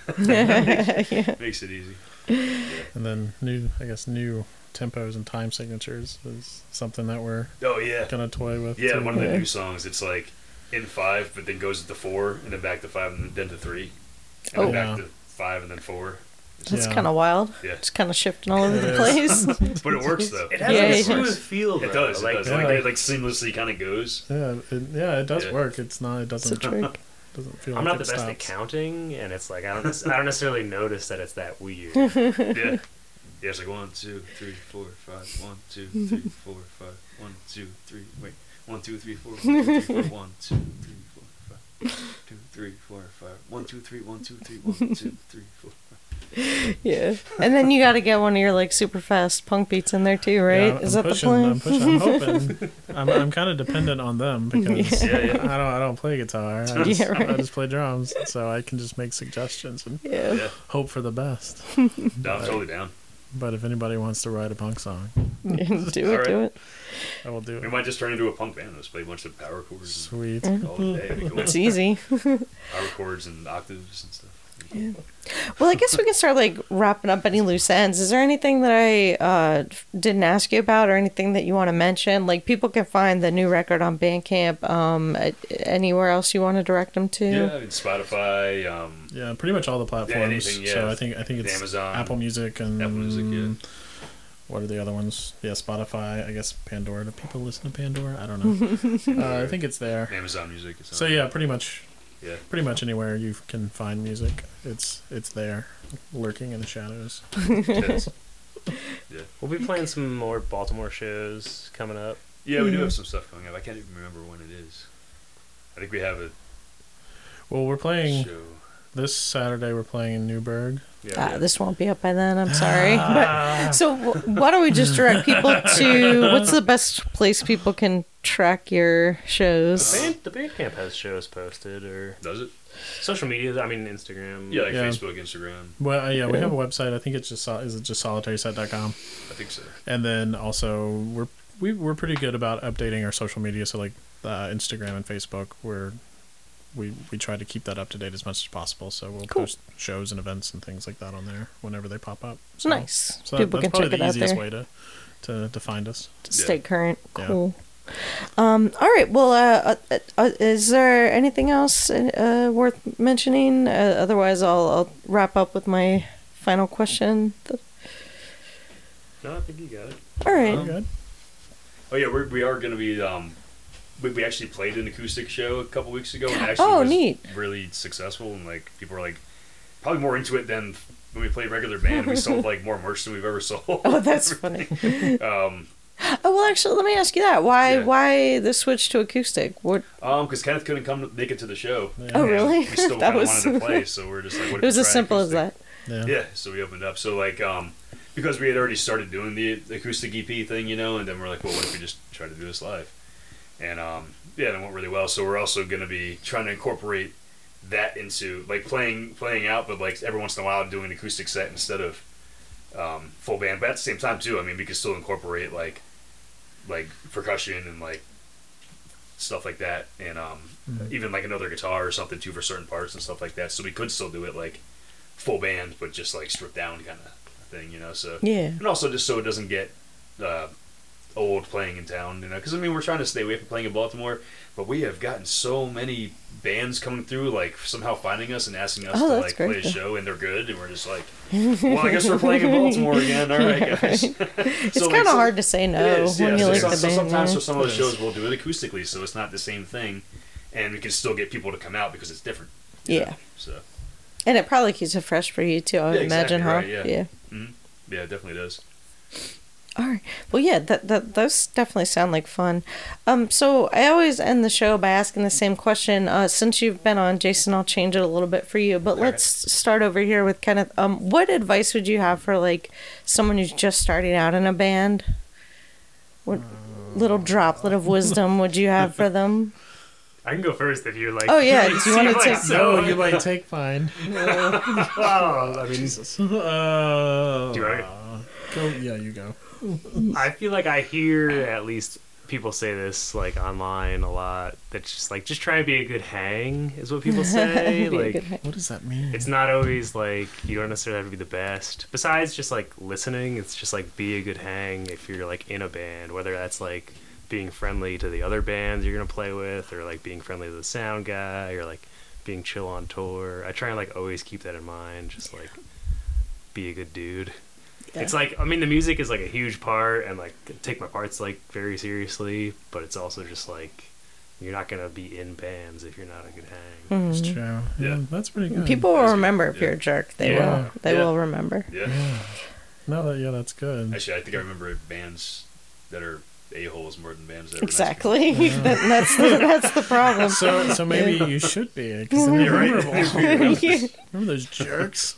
Yeah. makes it easy. And then new, I guess, new tempos and time signatures is something that we're Oh yeah, gonna toy with. yeah. too. One of the Yeah. new songs, it's like in five, but then goes to four, and then back to five, and then to three, and Oh. then back Yeah. to five, and then four. That's Yeah. kind of wild. Yeah. It's kind of shifting all over It the is. place. But it works though. It has Yeah, like a it smooth does. feel. It though. does. It Like, does. yeah. Like, it like seamlessly kind of goes. Yeah, it, yeah, it does Yeah. work. It's not. It It's a doesn't. trick. Doesn't feel. I'm like not the it best at stops. counting, and it's like I don't nec- I don't necessarily notice that it's that weird. Yeah. Yeah, it's like one, two, three, four, five. One, two, three, four, five. One, two, three. Wait. One, two, three, four. One, two, three, four. One, two, three, four, five. Two, three, four, five. One, two, three. One, two, three. One, two, three, four, five. Yeah. And then you got to get one of your like super fast punk beats in there too, right? Yeah, Is I'm that pushing, the I'm plan? pushing. I'm hoping. I'm, I'm kind of dependent on them because Yeah, yeah. I don't. I don't play guitar. I just, Yeah, right. I just play drums, so I can just make suggestions and Yeah. Yeah. hope for the best. No, I'm totally down. But if anybody wants to write a punk song, do it, do Alright. it. I will do We it. might just turn into a punk band. Let's play a bunch of power chords. Sweet. And all day. It'd be cool. It's easy. Power chords and octaves and stuff. Well, I guess we can start like wrapping up any loose ends. Is there anything that I uh, didn't ask you about, or anything that you want to mention? Like, people can find the new record on Bandcamp. Um, a- anywhere else you want to direct them to? Yeah, and Spotify, um, Yeah, pretty much all the platforms. anything, yeah. So I think I think it's Amazon, Apple Music and Apple Music, yeah. What are the other ones? Yeah, Spotify. I guess Pandora. Do people listen to Pandora? I don't know. uh, I think it's there. Amazon Music. It's So on- yeah, pretty much, yeah. pretty much anywhere you can find music, it's it's there, lurking in the shadows. Yes. We'll be playing some more Baltimore shows coming up. Yeah, we do Mhm. have some stuff coming up. I can't even remember when it is. I think we have a Well, we're playing show. this Saturday. We're playing in Newburgh. Yeah, Ah, yeah. this won't be up by then. I'm sorry. But, so w- why don't we just direct people to what's the best place people can track your shows? The, band, the Bandcamp has shows posted, or Does it? social media. I mean, Instagram. Yeah, like Yeah. Facebook, Instagram. Well, uh, yeah, we Yeah. have a website. I think it's just sol- is it just solitary set dot com. I think so. And then also we're we, we're pretty good about updating our social media. So like uh, Instagram and Facebook, we're we we try to keep that up to date as much as possible. So we'll Cool. post shows and events and things like that on there whenever they pop up. So, Nice. So People that's can probably check it the out easiest there. way to, to to find us. To stay current. Yeah. Cool. Um, all right. Well, uh, uh, uh, is there anything else uh, worth mentioning? Uh, otherwise, I'll, I'll wrap up with my final question. No, I think you got it. All right. Um, Good. Oh yeah, we're, we are going to be. Um, we, we actually played an acoustic show a couple weeks ago, and it actually Oh, was neat. really successful. And like people were like probably more into it than when we played regular band. We sold like more merch than we've ever sold. Oh, that's funny. um, Oh well, actually, let me ask you that. Why? Yeah. Why the switch to acoustic? What? um, because Kenneth couldn't come to make it to the show. Yeah. Oh, And really? We still That kind of was- wanted to play, so we're just like, what if It was we as try simple as acoustic? that. Yeah. Yeah, so we opened up. So like, um, because we had already started doing the acoustic E P thing, you know, and then we're like, well, what if we just try to do this live? And um, yeah, it went really well. So we're also going to be trying to incorporate that into like playing playing out, but like every once in a while doing an acoustic set instead of um, full band. But at the same time too, I mean, we can still incorporate like like percussion and like stuff like that, and um, Mhm. even like another guitar or something too for certain parts and stuff like that. So we could still do it like full band, but just like stripped down kind of thing, you know. So Yeah. and also just so it doesn't get uh, old playing in town, you know. Because I mean, we're trying to stay away from playing in Baltimore, but we have gotten so many bands coming through, like somehow finding us and asking us Oh, to that's like great, play a though. show, and they're good, and we're just like, well, I guess we're playing in Baltimore again. All right, Yeah, guys. It's So, kind like, of so- hard to say no it is, when yeah. you So, like so- the so band. sometimes yeah. for some of It those is. shows we'll do it acoustically, so it's not the same thing, and we can still get people to come out because it's different. you Yeah. know? So And it probably keeps it fresh for you too. I would Yeah, imagine, exactly huh? right, yeah. yeah, it definitely does. All right. Well, yeah, that, that those definitely sound like fun. Um, so I always end the show by asking the same question. Uh, since you've been on, Jason, I'll change it a little bit for you. But let's start over here with Kenneth. Um, what advice would you have for like someone who's just starting out in a band? What little droplet of wisdom would you have for them? I can go first if you're like. Oh, yeah, really do you wanna seem like take- so- No, you might take mine. Oh, I mean, Jesus. Uh, Do I? Go, yeah, you go. I feel like I hear at least people say this like online a lot. That's just like just try and be a good hang is what people say. Be a like good hang. What does that mean? it's not always like you don't necessarily have to be the best. Besides just like listening, it's just like be a good hang if you're like in a band, whether that's like being friendly to the other bands you're gonna play with, or like being friendly to the sound guy, or like being chill on tour. I try and like always keep that in mind. Just like be a good dude. Yeah. It's like I mean the music is like a huge part, and like take my parts like very seriously, but it's also just like you're not gonna be in bands if you're not a good hang. It's true. Yeah, Yeah. that's pretty good. People will That's good. remember if Yeah. you're a jerk. They Yeah. will. They Yeah. will remember. Yeah. Yeah. No, that, yeah, that's good. Actually, I think I remember bands that are a-holes more than bands that are nice Exactly. That- that's the, that's the problem. So, so maybe you should be because then you're You're right. memorable. Yeah. Remember those jerks?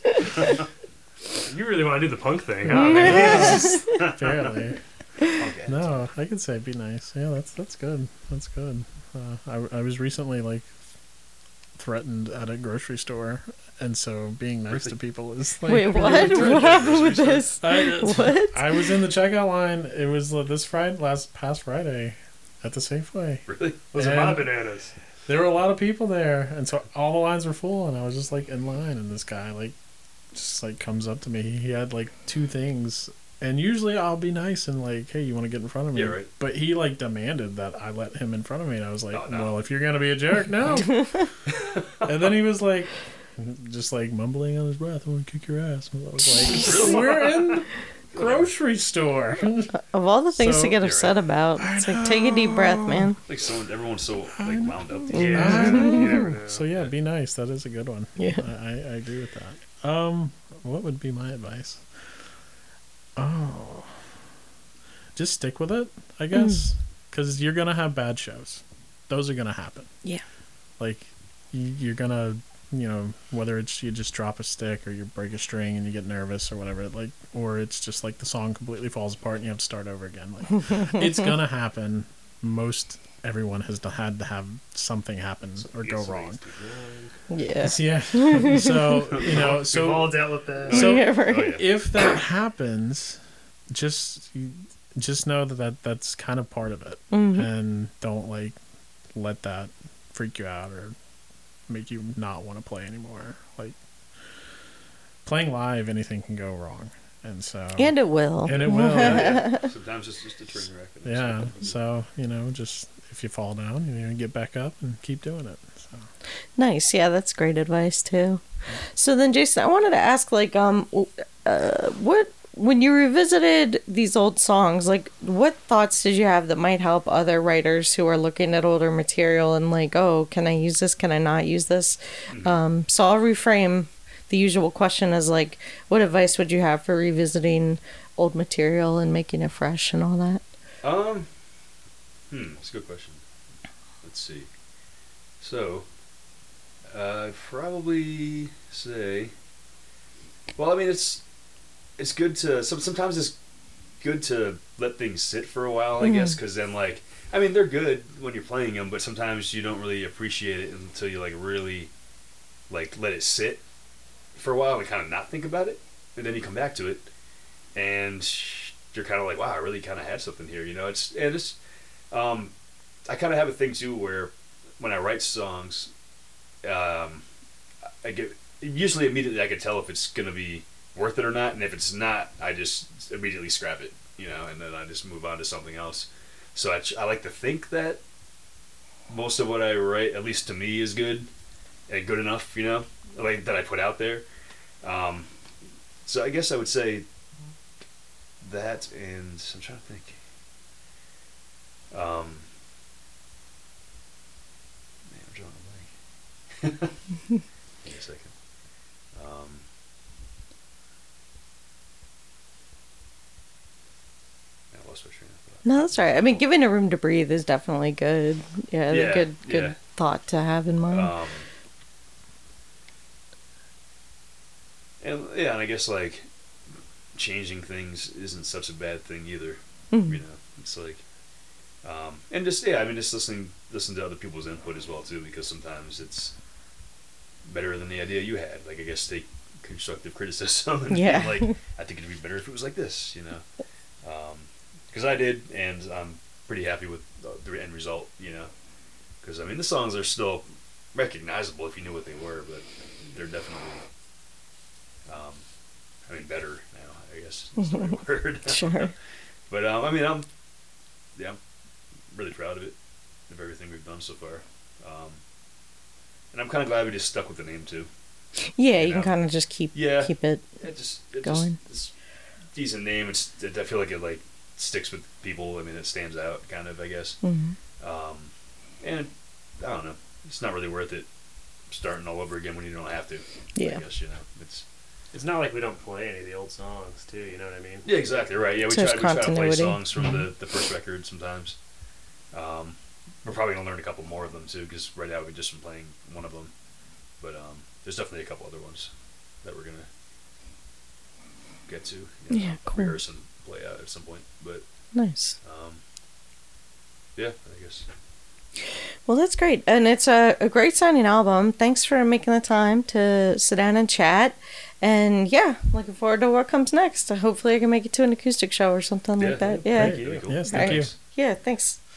You really want to do the punk thing, huh? man? Apparently. people. No, I could say be nice. Yeah, that's that's good. That's good. Uh, I I was recently like threatened at a grocery store, and so being nice to people is like. Wait, what? really What happened with this? I, What? I was in the checkout line. It was uh, this Friday, last past Friday, at the Safeway. Really? Those are And my bananas. There were a lot of people there, and so all the lines were full, and I was just like in line, and this guy like just like comes up to me. He had like two things, and usually I'll be nice and like, hey, you want to get in front of me? Yeah, right. But he like demanded that I let him in front of me, and I was like, Oh, no. well, if you're gonna be a jerk, no. And then he was like, just like mumbling on his breath, I want to kick your ass. And I was like, we're in the grocery store. Of all the things So- to get You're upset about, it's like take a deep breath, man. Like someone, everyone's so like wound up. Yeah. You never know. So yeah, be nice. That is a good one. Yeah. I, I, I agree with that. Um, what would be my advice? Oh, just stick with it, I guess, because you're gonna have bad shows. Those are gonna happen. Yeah. Like you, you're gonna, you know, whether it's you just drop a stick or you break a string and you get nervous or whatever, like, or it's just like the song completely falls apart and you have to start over again. Like, it's gonna happen. Most everyone has to, had to have something happen or go wrong. Yeah. Yeah. So, you know, We've so all dealt with that. So- Yeah, right. Oh, yeah. if that happens, just just know that, that that's kind of part of it, Mhm. and don't like let that freak you out or make you not want to play anymore. Like playing live, anything can go wrong, and so And it will. and it will. Yeah, yeah. Sometimes it's just a train wreck. and it's Yeah. like- So you know, just if you fall down, you know, get back up and keep doing it. So. Nice. Yeah, that's great advice too. So then, Jason, I wanted to ask, like, um, uh, what when you revisited these old songs, like, what thoughts did you have that might help other writers who are looking at older material and like, oh, can I use this? Can I not use this? Um, so I'll reframe the usual question as like, what advice would you have for revisiting old material and making it fresh and all that? Um, hmm, that's a good question. Let's see. So, uh, I'd probably say, well, I mean, it's it's good to some, sometimes it's good to let things sit for a while, I guess, because then like, I mean, they're good when you're playing them, but sometimes you don't really appreciate it until you like really like let it sit for a while and kind of not think about it, and then you come back to it, and you're kind of like, wow, I really kind of had something here, you know. It's and it's, um, I kind of have a thing too where when I write songs, um, I get usually immediately I can tell if it's gonna be worth it or not, and if it's not, I just immediately scrap it, you know, and then I just move on to something else. So I, I like to think that most of what I write, at least to me, is good and good enough, you know, like that I put out there. Um, so I guess I would say that, and I'm trying to think. Um, man, I'm drawing a blank. Wait a second. Um, No, that's right. I mean, giving a room to breathe is definitely good. Yeah, Yeah, good, good yeah. thought to have in mind. Um, and yeah, and I guess like changing things isn't such a bad thing either. Mhm. You know, it's like, um, and just yeah, I mean, just listening, listen to other people's input as well too, because sometimes it's better than the idea you had. Like I guess take constructive criticism and Yeah. be like, I think it'd be better if it was like this. You know, because I did, and I'm pretty happy with the, the end result. You know, because I mean the songs are still recognizable if you knew what they were, but they're definitely, um, I mean, better now. I guess is the right word. Sure. But um, I mean, I'm yeah, I'm really proud of it, of everything we've done so far, um, and I'm kind of glad we just stuck with the name too. Yeah, You you can know? kind of just keep Yeah. keep it. It just it Going. just it's a decent name. It's it, I feel like it like sticks with people. I mean, it stands out kind of. I guess. Mhm. Um, and I don't know. It's not really worth it starting all over again when you don't have to. Yeah. I guess you know it's. It's not like we don't play any of the old songs too. You know what I mean? Yeah, exactly right. Yeah, we So try, there's we try to play continuity. songs from Mhm. the, the first record sometimes. Um, we're probably gonna learn a couple more of them too, because right now we've just been playing one of them. But um, there's definitely a couple other ones that we're gonna get to. You know, Yeah, cool. rehearse and play out at some point. But Nice. um, yeah, I guess. Well, that's great. And it's a, a great sounding album. Thanks for making the time to sit down and chat. And yeah, looking forward to what comes next. Hopefully I can make it to an acoustic show or something Yeah, like that. yeah, Yeah. That'd be cool. Yes, thank Right. you. Yeah, thanks.